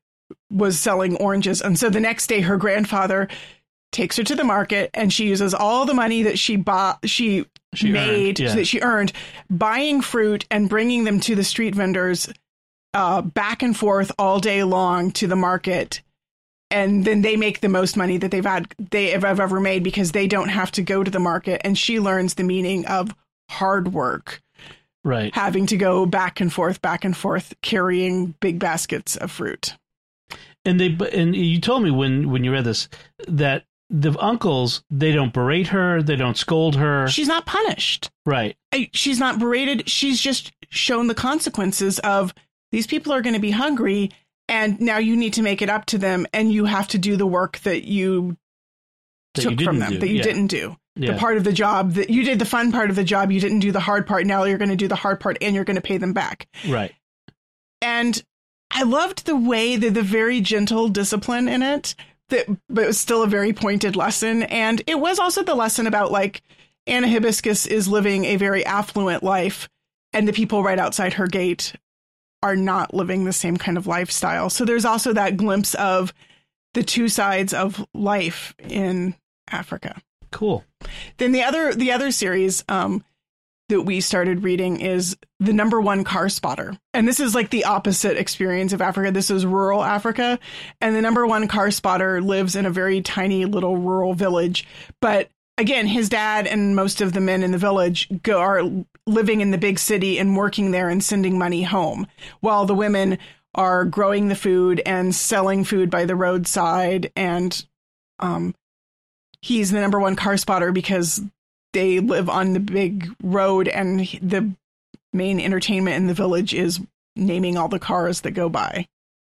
was selling oranges. And so the next day, her grandfather takes her to the market and she uses all the money that she bought, she, she made, earned, yeah. that she earned, buying fruit and bringing them to the street vendors uh, back and forth all day long to the market. And then they make the most money that they've had, they have ever made because they don't have to go to the market. And she learns the meaning of hard work. Right. Having to go back and forth, back and forth, carrying big baskets of fruit. And they and you told me when when you read this that the uncles, they don't berate her, they don't scold her. She's not punished. Right. She's not berated. She's just shown the consequences of these people are going to be hungry, and now you need to make it up to them, and you have to do the work that you that took you from them, do. that you yeah. didn't do. Yeah. The part of the job that you did, the fun part of the job, you didn't do the hard part. Now you're going to do the hard part, and you're going to pay them back. Right. And I loved the way that the very gentle discipline in it, that, but it was still a very pointed lesson. And it was also the lesson about, like, Anna Hibiscus is living a very affluent life, and the people right outside her gate are not living the same kind of lifestyle. So there's also that glimpse of the two sides of life in Africa. Cool. Then the other the other series um, that we started reading is The Number One Car Spotter. And this is like the opposite experience of Africa. This is rural Africa. And the number one car spotter lives in a very tiny little rural village. But again, his dad and most of the men in the village go are living in the big city and working there and sending money home, while the women are growing the food and selling food by the roadside. And um, he's the number one car spotter because they live on the big road, and the main entertainment in the village is naming all the cars that go by.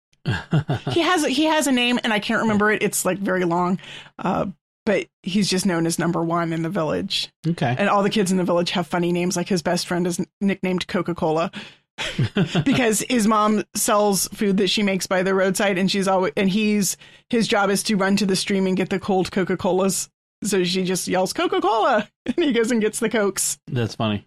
he has he has a name, and I can't remember it. It's like very long, uh, but he's just known as number one in the village. Okay. And all the kids in the village have funny names. Like his best friend is nicknamed Coca-Cola because his mom sells food that she makes by the roadside, and she's always and he's his job is to run to the stream and get the cold Coca-Colas. So she just yells Coca-Cola, and he goes and gets the Cokes. That's funny.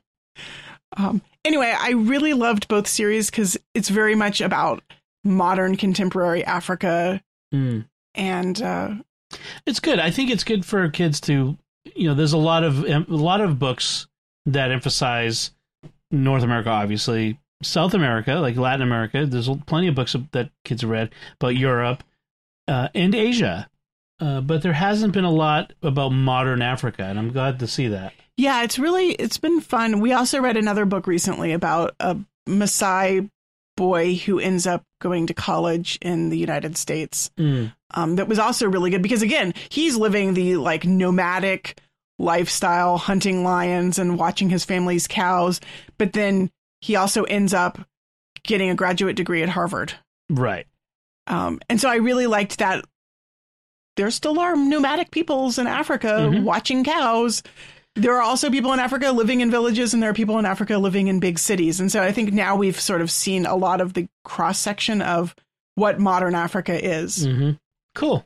Um, anyway, I really loved both series because it's very much about modern contemporary Africa. Mm. And uh, it's good. I think it's good for kids to, you know, there's a lot of a lot of books that emphasize North America, obviously, South America, like Latin America. There's plenty of books that kids have read about Europe uh, and Asia. Uh, but there hasn't been a lot about modern Africa, and I'm glad to see that. Yeah, it's really, it's been fun. We also read another book recently about a Maasai boy who ends up going to college in the United States. Mm. Um, that was also really good because, again, he's living the like nomadic lifestyle, hunting lions and watching his family's cows. But then he also ends up getting a graduate degree at Harvard. Right. Um, and so I really liked that. There still are nomadic peoples in Africa mm-hmm. watching cows. There are also people in Africa living in villages, and there are people in Africa living in big cities. And so I think now we've sort of seen a lot of the cross section of what modern Africa is. Mm-hmm. Cool.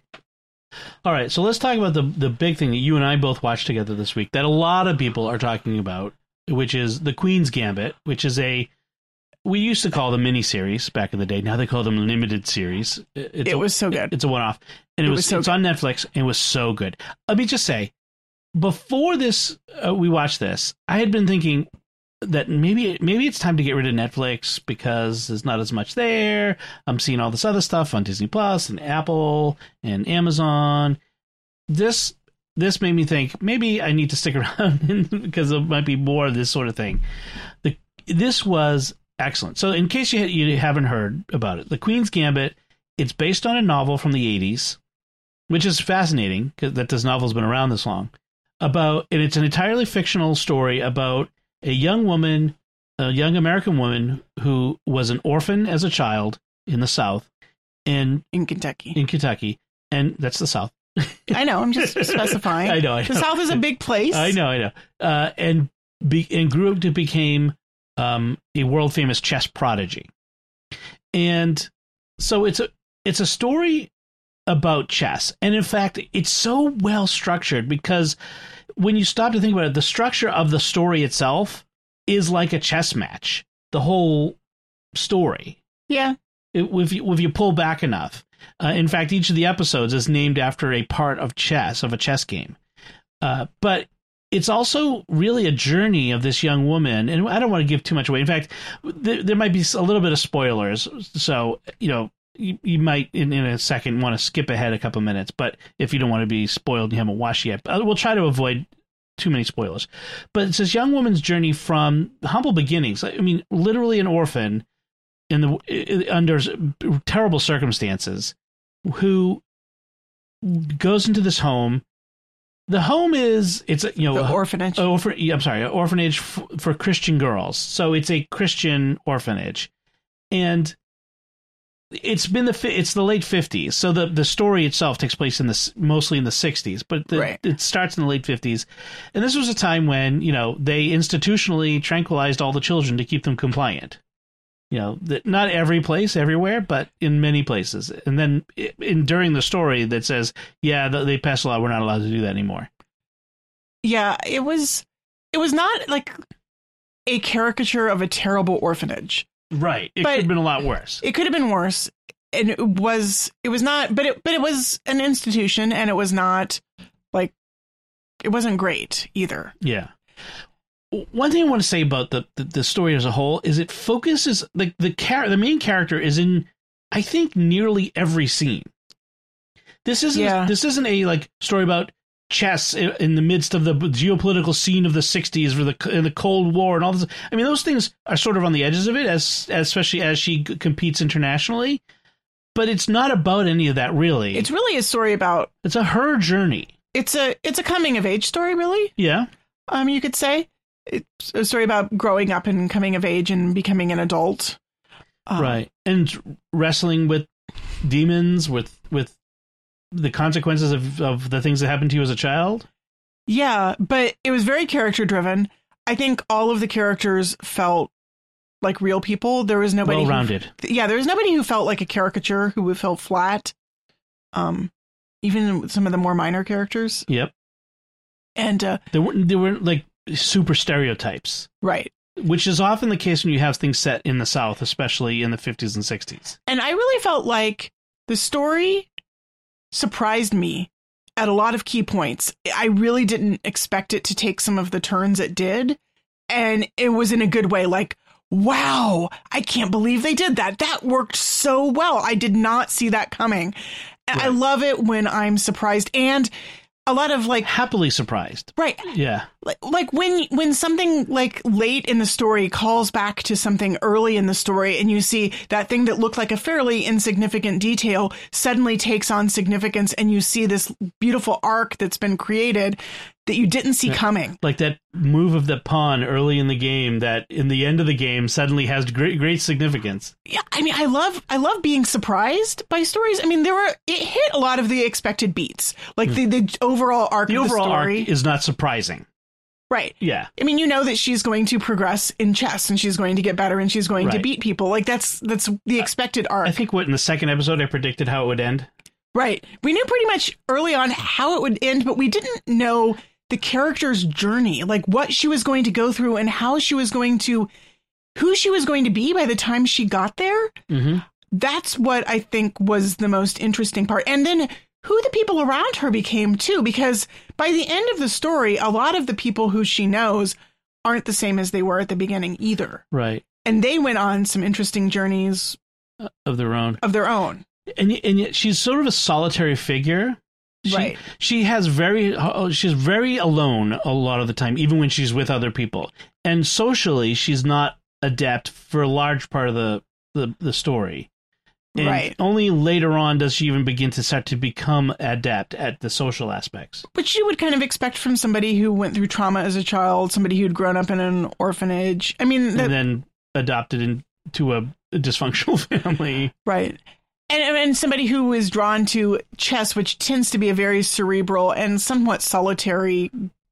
All right. So let's talk about the, the big thing that you and I both watched together this week that a lot of people are talking about, which is The Queen's Gambit, which is a, we used to call them miniseries back in the day. Now they call them limited series. It's it a, was so good. It's a one-off. And it, it was, was so it's good. On Netflix, and it was so good. Let me just say, before this, uh, we watched this, I had been thinking that maybe maybe it's time to get rid of Netflix because there's not as much there. I'm seeing all this other stuff on Disney Plus and Apple and Amazon. This this made me think maybe I need to stick around because there might be more of this sort of thing. The, this was excellent. So in case you you haven't heard about it, The Queen's Gambit, it's based on a novel from the eighties, which is fascinating because that this novel's been around this long. About and it's an entirely fictional story about a young woman, a young American woman who was an orphan as a child in the South, and in Kentucky, in Kentucky, and that's the South. I know. I'm just specifying. I know, I know. The South is a big place. I know. I know. Uh, and be, and grew up to became um, a world famous chess prodigy, and so it's a it's a story about chess. And in fact, it's so well structured because when you stop to think about it, the structure of the story itself is like a chess match. The whole story. Yeah. It, if, you, if you pull back enough. Uh, in fact, each of the episodes is named after a part of chess, of a chess game. Uh, but it's also really a journey of this young woman. And I don't want to give too much away. In fact, th- there might be a little bit of spoilers. So, you know, You, you might, in, in a second, want to skip ahead a couple minutes, but if you don't want to be spoiled and you haven't watched yet, we'll try to avoid too many spoilers. But it's this young woman's journey from humble beginnings. I mean, literally an orphan in the under terrible circumstances, who goes into this home. The home is, it's, you know, The orphanage. Oh, for, I'm sorry, an orphanage f- for Christian girls. So it's a Christian orphanage. And it's been the fi- it's the late fifties. So the, the story itself takes place in the mostly in the sixties, but the, Right. it starts in the late fifties. And this was a time when, you know, they institutionally tranquilized all the children to keep them compliant. You know, that not every place, everywhere, but in many places. And then in during the story that says, yeah, they passed a law, we're not allowed to do that anymore. Yeah, it was it was not like a caricature of a terrible orphanage. Right. It But- could have been a lot worse. It could have been worse. And it was it was not but it but it was an institution, and it was not like it wasn't great either. Yeah. One thing I want to say about the, the, the story as a whole is it focuses like the char- the main character is in, I think, nearly every scene. This isn't Yeah. this isn't a like story about chess in, in the midst of the geopolitical scene of the sixties or the in the Cold War and all this. I mean, those things are sort of on the edges of it, as especially as she g- competes internationally. But it's not about any of that really. It's really a story about It's a her journey. it's a it's a coming of age story, really. Yeah. Um, you could say it's a story about growing up and coming of age and becoming an adult. Um, Right. And wrestling with demons, with with the consequences of, of the things that happened to you as a child. Yeah, but it was very character driven. I think all of the characters felt like real people. There was nobody Well who- rounded. yeah, there was nobody who felt like a caricature, who would feel flat. Um, even some of the more minor characters. Yep. And uh, There weren't there weren't like super stereotypes, right. which is often the case when you have things set in the South, especially in the fifties and sixties. And I really felt like the story surprised me at a lot of key points. I really didn't expect it to take some of the turns it did. And it was in a good way. Like, wow, I can't believe they did that. That worked so well. I did not see that coming. And I Right. love it when I'm surprised. And a lot of like, Happily surprised. right. Yeah. Like, like when when something like late in the story calls back to something early in the story, and you see that thing that looked like a fairly insignificant detail suddenly takes on significance, and you see this beautiful arc that's been created that you didn't see Yeah. coming. Like that move of the pawn early in the game that in the end of the game suddenly has great great significance. Yeah, I mean, I love I love being surprised by stories. I mean, there were it hit a lot of the expected beats, like the the overall arc. The of overall the story. arc is not surprising. Right. Yeah. I mean, you know that she's going to progress in chess, and she's going to get better, and she's going to Right. beat people. Like that's that's the expected arc. I think what in the second episode I predicted how it would end. Right. We knew pretty much early on how it would end, but we didn't know the character's journey, like what she was going to go through and how she was going to, who she was going to be by the time she got there. Mm-hmm. That's what I think was the most interesting part. And then who the people around her became too, because by the end of the story, a lot of the people who she knows aren't the same as they were at the beginning either. Right. And they went on some interesting journeys Of their own. of their own. And y- and yet she's sort of a solitary figure. She, Right. She has very uh, she's very alone a lot of the time, even when she's with other people. And socially, she's not adept for a large part of the the, the story. And Right. only later on does she even begin to start to become adept at the social aspects. Which you would kind of expect from somebody who went through trauma as a child, somebody who'd grown up in an orphanage. I mean, that, And then adopted into a dysfunctional family. right. And, and somebody who is drawn to chess, which tends to be a very cerebral and somewhat solitary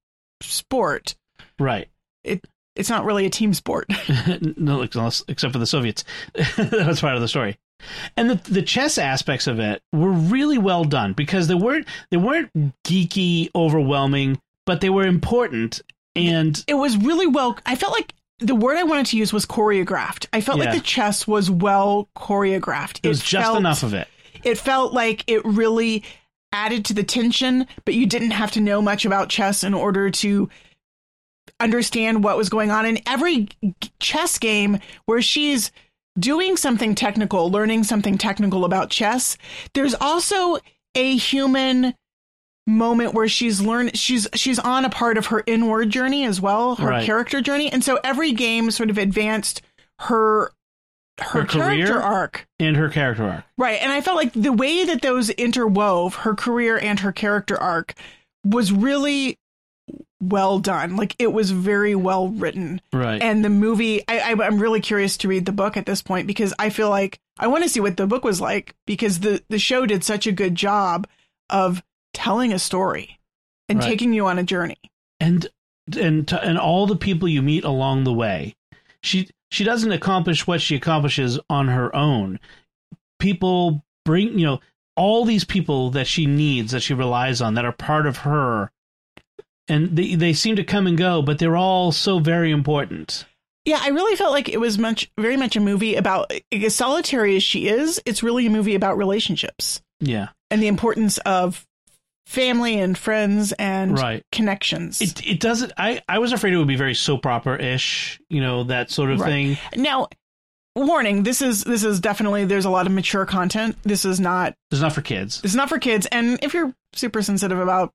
sport. Right. It's not really a team sport. No, except for the Soviets. That was part of the story. And the the chess aspects of it were really well done because they weren't they weren't geeky, overwhelming, but they were important. And It was really well. I felt like the word I wanted to use was choreographed. I felt Yeah. like the chess was well choreographed. it was just felt- enough of it. It felt like it really added to the tension, but you didn't have to know much about chess in order to understand what was going on. In every chess game where she's doing something technical, learning something technical about chess, there's also a human moment where she's learned she's she's on a part of her inward journey as well, her Right. character journey. And so every game sort of advanced her her, her character career arc. and her character arc. Right. And I felt like the way that those interwove, her career and her character arc, was really well done. Like, it was very well written. Right. And the movie, I, I, I'm really curious to read the book at this point, because I feel like I want to see what the book was like, because the, the show did such a good job of telling a story and Right. taking you on a journey. And and to, and all the people you meet along the way. She she doesn't accomplish what she accomplishes on her own. People bring, you know, all these people that she needs, that she relies on, that are part of her, and they they seem to come and go, but they're all so very important. Yeah, I really felt like it was much, very much a movie about, as solitary as she is, it's really a movie about relationships Yeah. and the importance of family and friends and Right. connections. It it doesn't. I I was afraid it would be very soap opera ish, you know, that sort of Right. thing. Now, warning, this is this is definitely, there's a lot of mature content. This is not It's not for kids. this is not for kids. And if you're super sensitive about,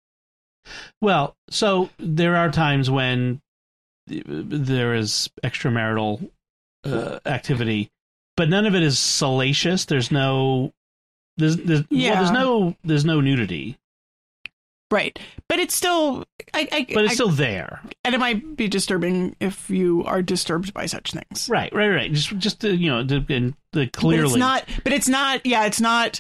Well, so there are times when there is extramarital uh, activity, but none of it is salacious. There's no, there's, there's, Yeah. well, there's no, there's no nudity, right, but it's still, I, I, but it's I- still there. and it might be disturbing if you are disturbed by such things. Right, right, right. Just, just to, you know, to, and the clearly, But it's not, but it's not, yeah, it's not,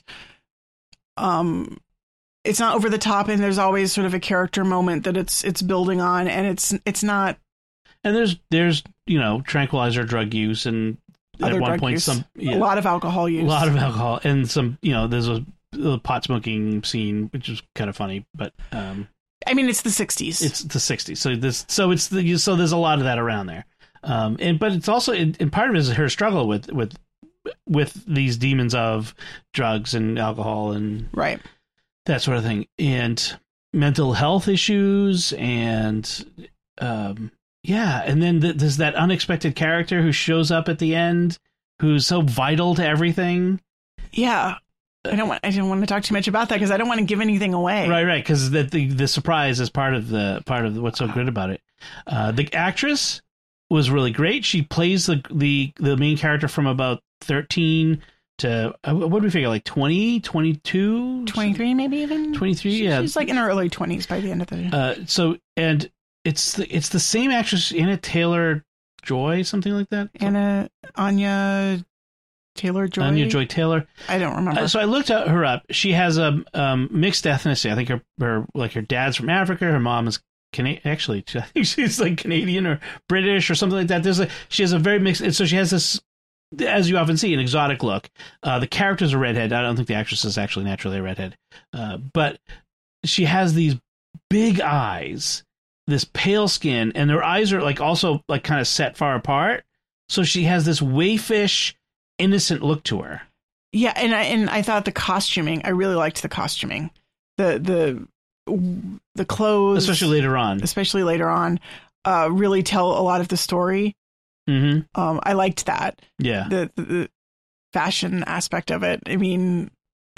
um, it's not over the top, and there's always sort of a character moment that it's, it's building on, and it's, it's not and there's, there's, you know, tranquilizer drug use, and other at one drug point use. some, yeah, A lot of alcohol use. a lot of alcohol, and some, you know, there's a, a pot smoking scene, which is kind of funny, but um, I mean, it's the sixties. it's the sixties, so this, so it's the, so there's a lot of that around there, um, and but it's also, and part of it is her struggle with with with these demons of drugs and alcohol and right. that sort of thing, and mental health issues, and um, yeah, and then th- there's that unexpected character who shows up at the end, who's so vital to everything. Yeah. I don't want, I don't want to talk too much about that because I don't want to give anything away. Right, right, because the, the the surprise is part of the part of what's so good about it. Uh, the actress was really great. She plays the the the main character from about thirteen to uh, what do we figure, like twenty, twenty-two, twenty-three, maybe even twenty-three. She- Yeah, She's like in her early twenties by the end of the. uh, so and it's the it's the same actress, Anna Taylor Joy, something like that. Anna, Anya Taylor Joy. Anya Joy Taylor. I don't remember. Uh, so I looked at her up. She has a um, mixed ethnicity. I think her, her like her dad's from Africa. Her mom is Cana- actually, I think she's like Canadian or British or something like that. There's a she has a very mixed. And so she has this, as you often see, an exotic look. Uh, the character's a redhead. I don't think the actress is actually naturally a redhead, uh, but she has these big eyes, this pale skin, and her eyes are like also like kind of set far apart. So she has this waifish, innocent look to her. Yeah, and I and I thought the costuming. I really liked the costuming. The the the clothes, Especially later on. especially later on, uh, really tell a lot of the story. Mm-hmm. Um, I liked that. Yeah. The, the the fashion aspect of it. I mean,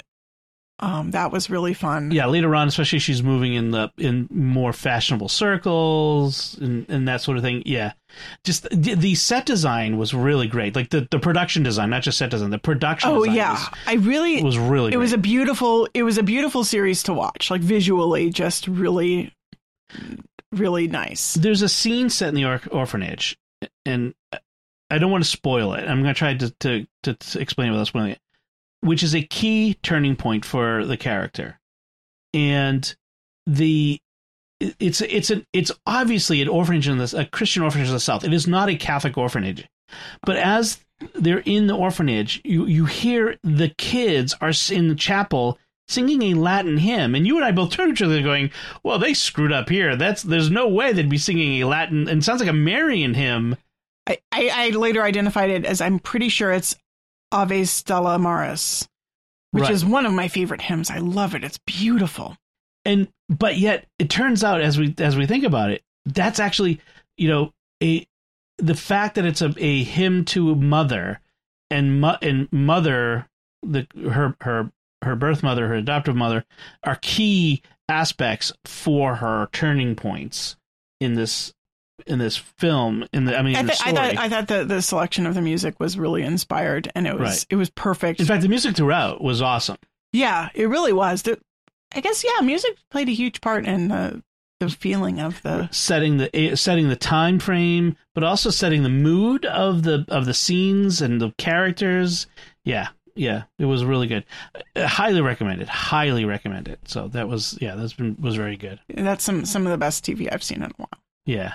um, that was really fun. Yeah, later on, especially she's moving in the in more fashionable circles and, and that sort of thing. Yeah, just the, the set design was really great. Like the, the production design, not just set design. The production. Oh design yeah, was, I really. was really. It great. was a beautiful. It was a beautiful series to watch. Like visually, just really, really nice. There's a scene set in the or- orphanage, and I don't want to spoil it. I'm going to try to to to, to explain it without spoiling it, which is a key turning point for the character, and the it's it's an it's obviously an orphanage in this a Christian orphanage in the South. It is not a Catholic orphanage, but as they're in the orphanage, you you hear the kids are in the chapel singing a Latin hymn, and you and I both turned to each other going, "Well, they screwed up here. That's there's no way they'd be singing a Latin, and it sounds like a Marian hymn." I, I, I later identified it as I'm pretty sure it's Ave Stella Maris, which Right. is one of my favorite hymns. I love it. It's beautiful. And but yet it turns out as we as we think about it, that's actually, you know, a the fact that it's a, a hymn to mother, and mo- and mother, the her her her birth mother, her adoptive mother, are key aspects for her turning points in this in this film. In the I mean, I, in the th- I story. thought I thought the, the selection of the music was really inspired, and it was Right. it was perfect. In fact, the music throughout was awesome. Yeah, it really was. The, I guess yeah, music played a huge part in the the feeling of the setting the setting the time frame, but also setting the mood of the of the scenes and the characters. Yeah, yeah, it was really good. Uh, highly recommended. Highly recommended. So that was yeah, that's been was very good. that's some some of the best T V I've seen in a while. Yeah.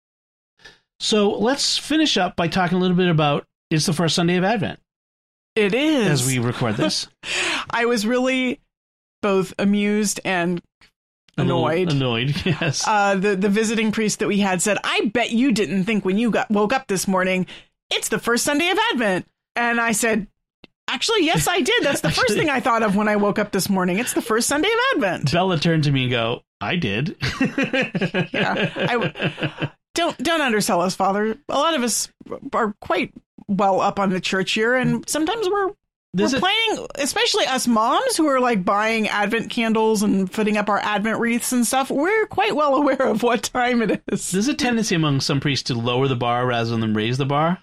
So let's finish up by talking a little bit about it's the first Sunday of Advent It is. as we record this. I was really both amused and A little annoyed. Annoyed, yes. Uh, the the visiting priest that we had said, "I bet you didn't think when you got woke up this morning, it's the first Sunday of Advent." And I said, "Actually, yes, I did. That's the Actually- first thing I thought of when I woke up this morning. It's the first Sunday of Advent." Bella turned to me and go, I did. Yeah, I w- don't don't undersell us, Father. A lot of us are quite well up on the church year, and sometimes we're There's we're a- playing, especially us moms who are like buying Advent candles and putting up our Advent wreaths and stuff. We're quite well aware of what time it is. There's a tendency among some priests to lower the bar rather than raise the bar.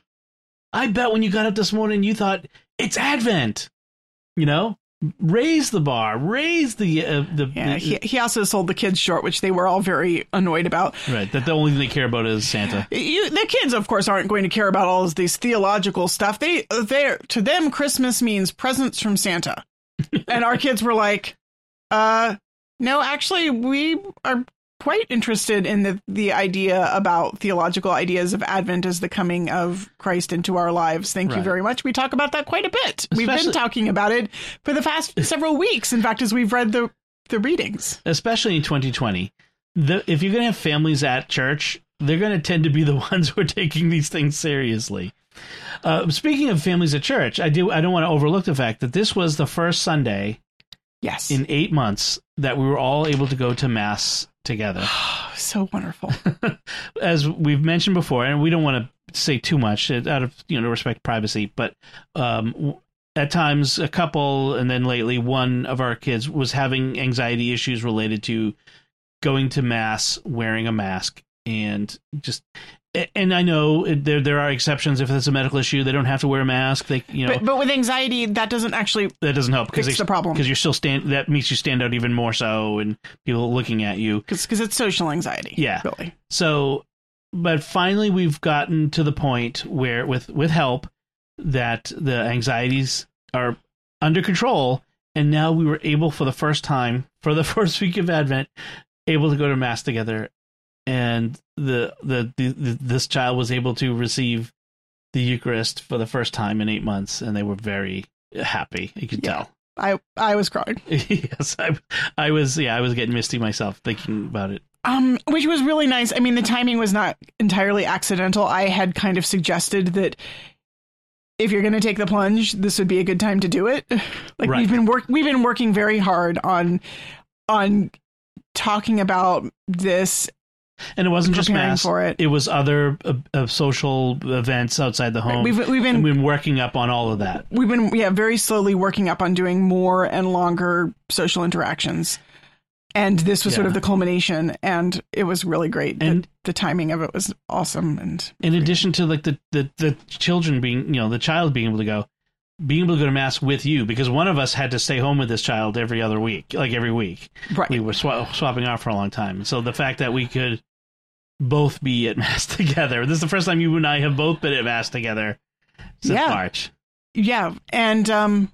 I bet when you got up this morning, you thought, it's Advent. You know? Raise the bar. Raise the... Uh, the, Yeah, the he, he also sold the kids short, which they were all very annoyed about. Right, that the only thing they care about is Santa. You, the kids, of course, aren't going to care about all of these theological stuff. They, they, to them, Christmas means presents from Santa, and our kids were like, "Uh, no, actually, we are quite interested in the the idea about theological ideas of Advent as the coming of Christ into our lives. Thank you Right. very much. We talk about that quite a bit. We've been Especially- talking about it for the past several weeks. In fact, as we've read the the readings." Especially in twenty twenty. The, if you're going to have families at church, they're going to tend to be the ones who are taking these things seriously. Uh, speaking of families at church, I do. I don't want to overlook the fact that this was the first Sunday Yes. in eight months that we were all able to go to Mass together. So wonderful. As we've mentioned before, and we don't want to say too much out of, you know, respect privacy, but um, at times a couple, and then lately one of our kids was having anxiety issues related to going to Mass wearing a mask, and just. And I know there there are exceptions if it's a medical issue. They don't have to wear a mask. They, you know, But, but with anxiety, that doesn't actually that doesn't help because fix the problem. because you're still stand. That makes you stand out even more so, and people looking at you. because it's social anxiety. Yeah. Really. So, but finally, we've gotten to the point where, with with help, that the anxieties are under control, and now we were able, for the first time, for the first week of Advent, able to go to Mass together, and the the, the, the this child was able to receive the Eucharist for the first time in eight months, and they were very happy. You could Yeah. tell. I I was crying. Yes, I, I was. Yeah, I was getting misty myself thinking about it. Um, which was really nice. I mean, the timing was not entirely accidental. I had kind of suggested that if you're going to take the plunge, this would be a good time to do it. Like Right. we've been work we've been working very hard on on talking about this. And it wasn't just Preparing Mass. for it. It was other uh, uh, social events outside the home. We've we've been and we've been working up on all of that. we've been yeah very slowly working up on doing more and longer social interactions, and this was sort Yeah. of the culmination, and it was really great. And- the, the timing of it was awesome. And In addition to like the, the, the children being, you know, the child being able to go, being able to go to Mass with you, because one of us had to stay home with this child every other week, like every week. right, We were swa- swapping off for a long time. So the fact that we could both be at Mass together, this is the first time you and I have both been at Mass together since Yeah. March. yeah, and um,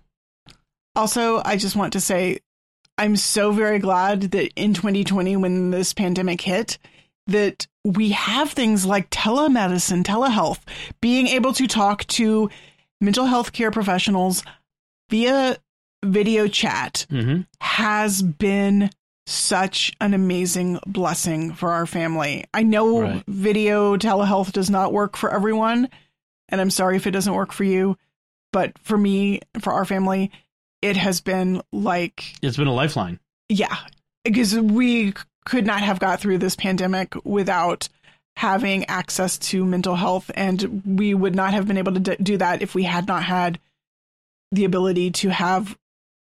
also I just want to say I'm so very glad that in twenty twenty, when this pandemic hit, that we have things like telemedicine, telehealth, being able to talk to mental health care professionals via video chat hmm has been such an amazing blessing for our family. I know Right. video telehealth does not work for everyone, and I'm sorry if it doesn't work for you, but for me, for our family, it has been like, It's been a lifeline. yeah, because we could not have got through this pandemic without having access to mental health, and we would not have been able to d- do that if we had not had the ability to have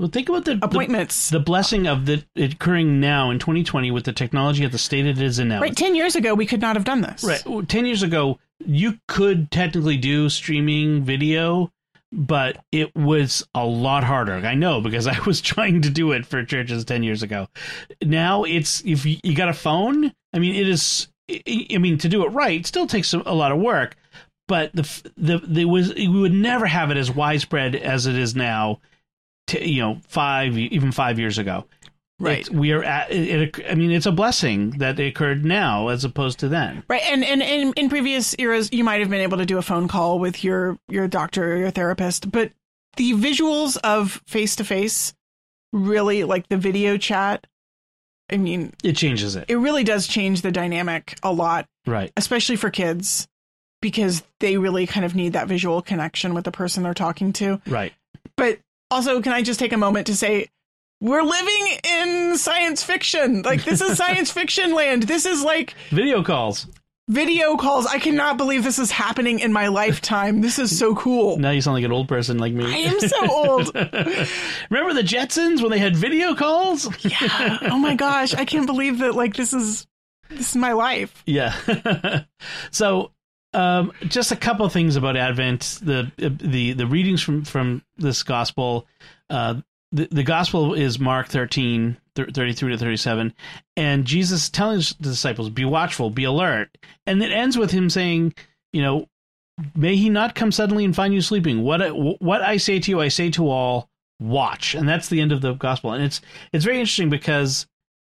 Well, think about the appointments. The, the blessing of the it occurring now in twenty twenty with the technology at the state it is in now. Right, ten years ago, we could not have done this. Right, well, ten years ago, you could technically do streaming video, but it was a lot harder. I know because I was trying to do it for churches ten years ago. Now it's if you, you got a phone. I mean, it is. I mean, to do it right, it still takes a, a lot of work. But the the there was we would never have it as widespread as it is now. To, you know, five even five years ago, right? It, we are at. It, I mean, it's a blessing that it occurred now as opposed to then, right? And and, and in previous eras, you might have been able to do a phone call with your your doctor or your therapist, but the visuals of face to face, really, like the video chat. I mean, it changes it. It really does change the dynamic a lot, right? Especially for kids, because they really kind of need that visual connection with the person they're talking to, right? But also, can I just take a moment to say, we're living in science fiction. Like, this is science fiction land. This is like video calls. Video calls. I cannot believe this is happening in my lifetime. This is so cool. Now you sound like an old person like me. I am so old. Remember the Jetsons when they had video calls? Yeah. Oh my gosh. I can't believe that. Like, this is this is my life. Yeah. So. Um, just a couple of things about Advent, the the the readings from, from this gospel. Uh, the, the gospel is Mark thirteen, thirty-three to thirty-seven, and Jesus telling the disciples, be watchful, be alert. And it ends with him saying, you know, may he not come suddenly and find you sleeping. What I, what I say to you, I say to all, watch. And that's the end of the gospel. And it's it's very interesting because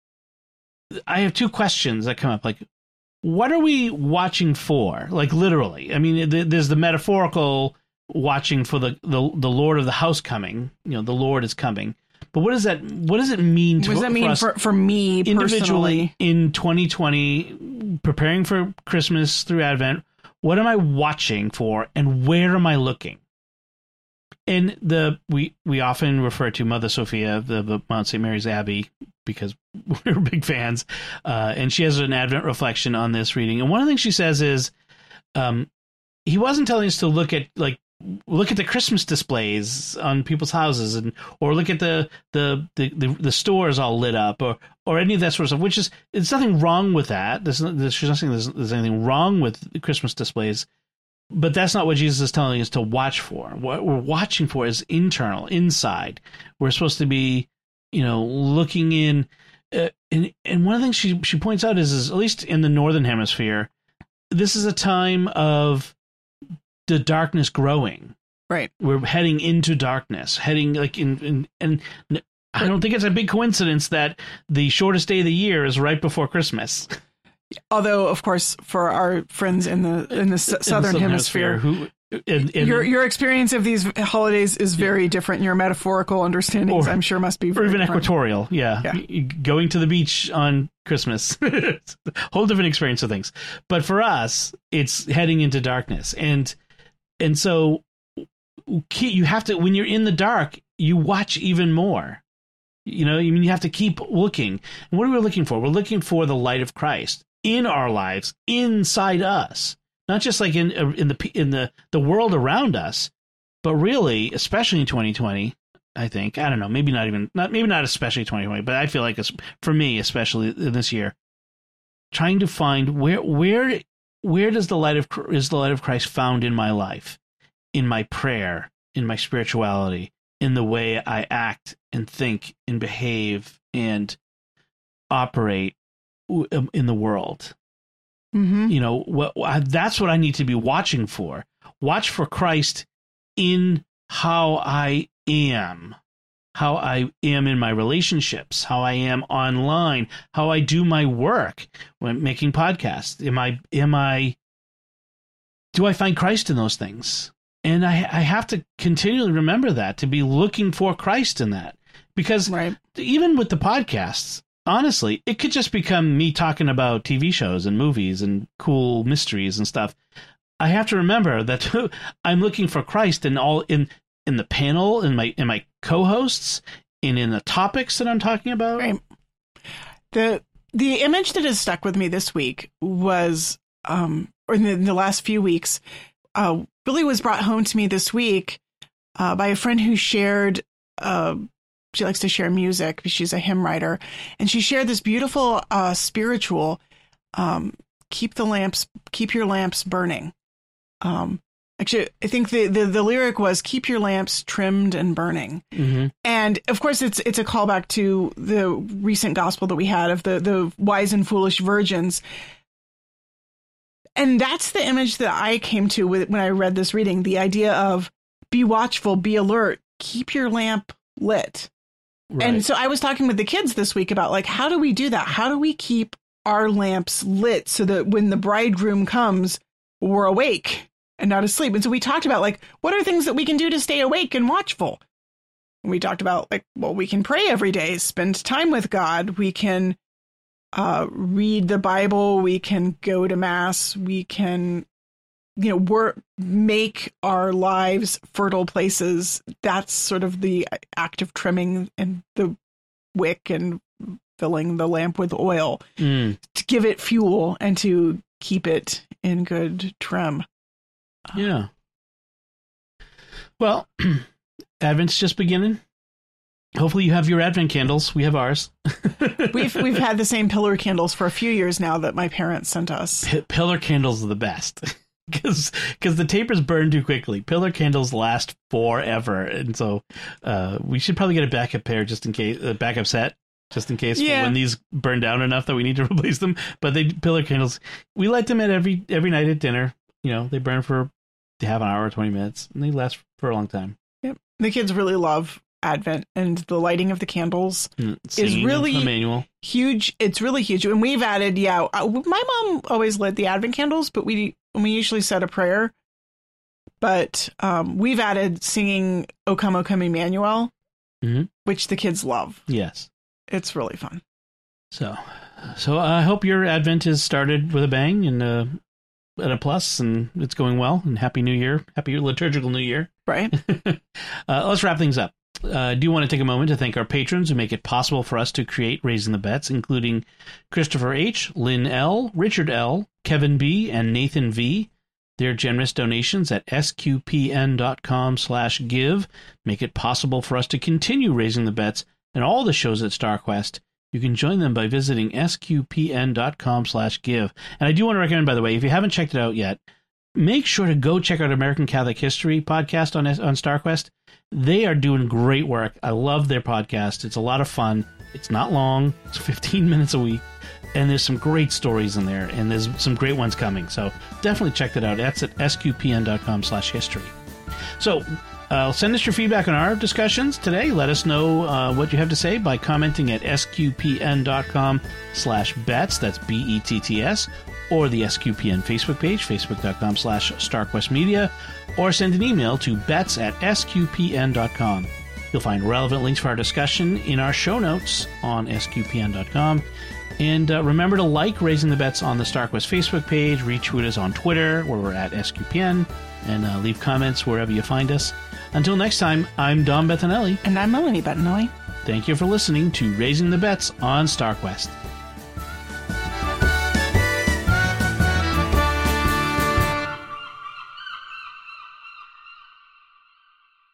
I have two questions that come up, like, what are we watching for? Like, literally. I mean, there's the metaphorical watching for the, the, the Lord of the house coming. You know, the Lord is coming. But what does that what does it mean to What does that for mean us for, for me individually personally? In twenty twenty, preparing for Christmas through Advent? What am I watching for, and where am I looking? And the we we often refer to Mother Sophia, the, the Mount Saint Mary's Abbey, because we're big fans, uh, and she has an Advent reflection on this reading. And one of the things she says is, um, he wasn't telling us to look at like look at the Christmas displays on people's houses, and or look at the the the, the, the stores all lit up, or or any of that sort of stuff. Which is, there's nothing wrong with that. There's, there's nothing there's, there's anything wrong with Christmas displays. But that's not what Jesus is telling us to watch for. What we're watching for is internal, inside. We're supposed to be, you know, looking in. Uh, and, and one of the things she, she points out is, is, at least in the Northern Hemisphere, this is a time of the darkness growing. Right. We're heading into darkness, heading like in, in and I don't think it's a big coincidence that the shortest day of the year is right before Christmas. Although, of course, for our friends in the in the s- southern, southern hemisphere, hemisphere who and, and, your your experience of these holidays is very different. Your metaphorical understandings, or, I'm sure, must be very or even different. equatorial. Yeah. yeah, going to the beach on Christmas, whole different experience of things. But for us, it's heading into darkness, and and so you have to, when you're in the dark, you watch even more. You know, I mean, you have to keep looking. And what are we looking for? We're looking for the light of Christ in our lives, inside us, not just like in in the in the the world around us, but really, especially in twenty twenty. I think, I don't know, maybe not even not maybe not especially twenty twenty, but I feel like it's, for me, especially in this year, trying to find where where where does the light of is the light of Christ found in my life, in my prayer, in my spirituality, in the way I act and think and behave and operate in the world. Mm-hmm. You know, what that's what I need to be watching for. Watch for Christ in how I am, how I am in my relationships, how I am online, how I do my work when making podcasts. Am I, am I, do I find Christ in those things? And I, I have to continually remember that, to be looking for Christ in that, because right. even with the podcasts, honestly, it could just become me talking about T V shows and movies and cool mysteries and stuff. I have to remember that I'm looking for Christ in all in in the panel, in my in my co-hosts, and in the topics that I'm talking about. Right. The the image that has stuck with me this week was, um, or in the, in the last few weeks, uh, really was brought home to me this week uh, by a friend who shared uh, she likes to share music. She's a hymn writer. And she shared this beautiful uh, spiritual, um, keep the lamps, keep your lamps burning. Um, actually, I think the, the, the lyric was keep your lamps trimmed and burning. Mm-hmm. And of course, it's it's a callback to the recent gospel that we had of the, the wise and foolish virgins. And that's the image that I came to with, when I read this reading, the idea of be watchful, be alert, keep your lamp lit. Right. And so I was talking with the kids this week about, like, how do we do that? How do we keep our lamps lit so that when the bridegroom comes, we're awake and not asleep? And so we talked about, like, what are things that we can do to stay awake and watchful? And we talked about, like, well, we can pray every day, spend time with God. We can uh, read the Bible. We can go to mass. We can, you know, work, make our lives fertile places. That's sort of the act of trimming and the wick and filling the lamp with oil mm. to give it fuel and to keep it in good trim. Yeah. Well, Advent's just beginning. Hopefully you have your Advent candles. We have ours. we've we've had the same pillar candles for a few years now that my parents sent us. P- pillar candles are the best because because the tapers burn too quickly. Pillar candles last forever, and so uh, we should probably get a backup pair just in case, a backup set just in case yeah. when these burn down enough that we need to replace them. But they pillar candles, we light them at every every night at dinner. You know, they burn for half an hour or twenty minutes, and they last for a long time. Yep, the kids really love Advent, and the lighting of the candles mm, is really Emmanuel. huge. It's really huge. And we've added, yeah, uh, my mom always lit the Advent candles, but we we usually said a prayer. But um, we've added singing O Come, O Come, Emmanuel, mm-hmm. which the kids love. Yes. It's really fun. So, so I hope your Advent is started with a bang and uh, at a plus, and it's going well. And Happy New Year. Happy liturgical New Year. Right. uh, let's wrap things up. Uh, I do want to take a moment to thank our patrons who make it possible for us to create Raising the Bets, including Christopher H., Lynn L., Richard L., Kevin B., and Nathan V. Their generous donations at sqpn.com slash give make it possible for us to continue Raising the Bets and all the shows at StarQuest. You can join them by visiting sqpn.com slash give. And I do want to recommend, by the way, if you haven't checked it out yet, make sure to go check out American Catholic History podcast on on StarQuest. They are doing great work. I love their podcast. It's a lot of fun. It's not long. It's fifteen minutes a week. And there's some great stories in there. And there's some great ones coming. So definitely check that out. That's at sqpn.com slash history. So uh, send us your feedback on our discussions today. Let us know uh, what you have to say by commenting at sqpn.com slash bets. That's B E T T S. Or the S Q P N Facebook page, facebook.com slash StarQuestMedia, or send an email to bets at sqpn dot com. You'll find relevant links for our discussion in our show notes on S Q P N dot com. And uh, remember to like Raising the Bets on the StarQuest Facebook page, retweet us on Twitter, where we're at S Q P N, and uh, leave comments wherever you find us. Until next time, I'm Dom Bettinelli. And I'm Melanie Bettinelli. Thank you for listening to Raising the Bets on StarQuest.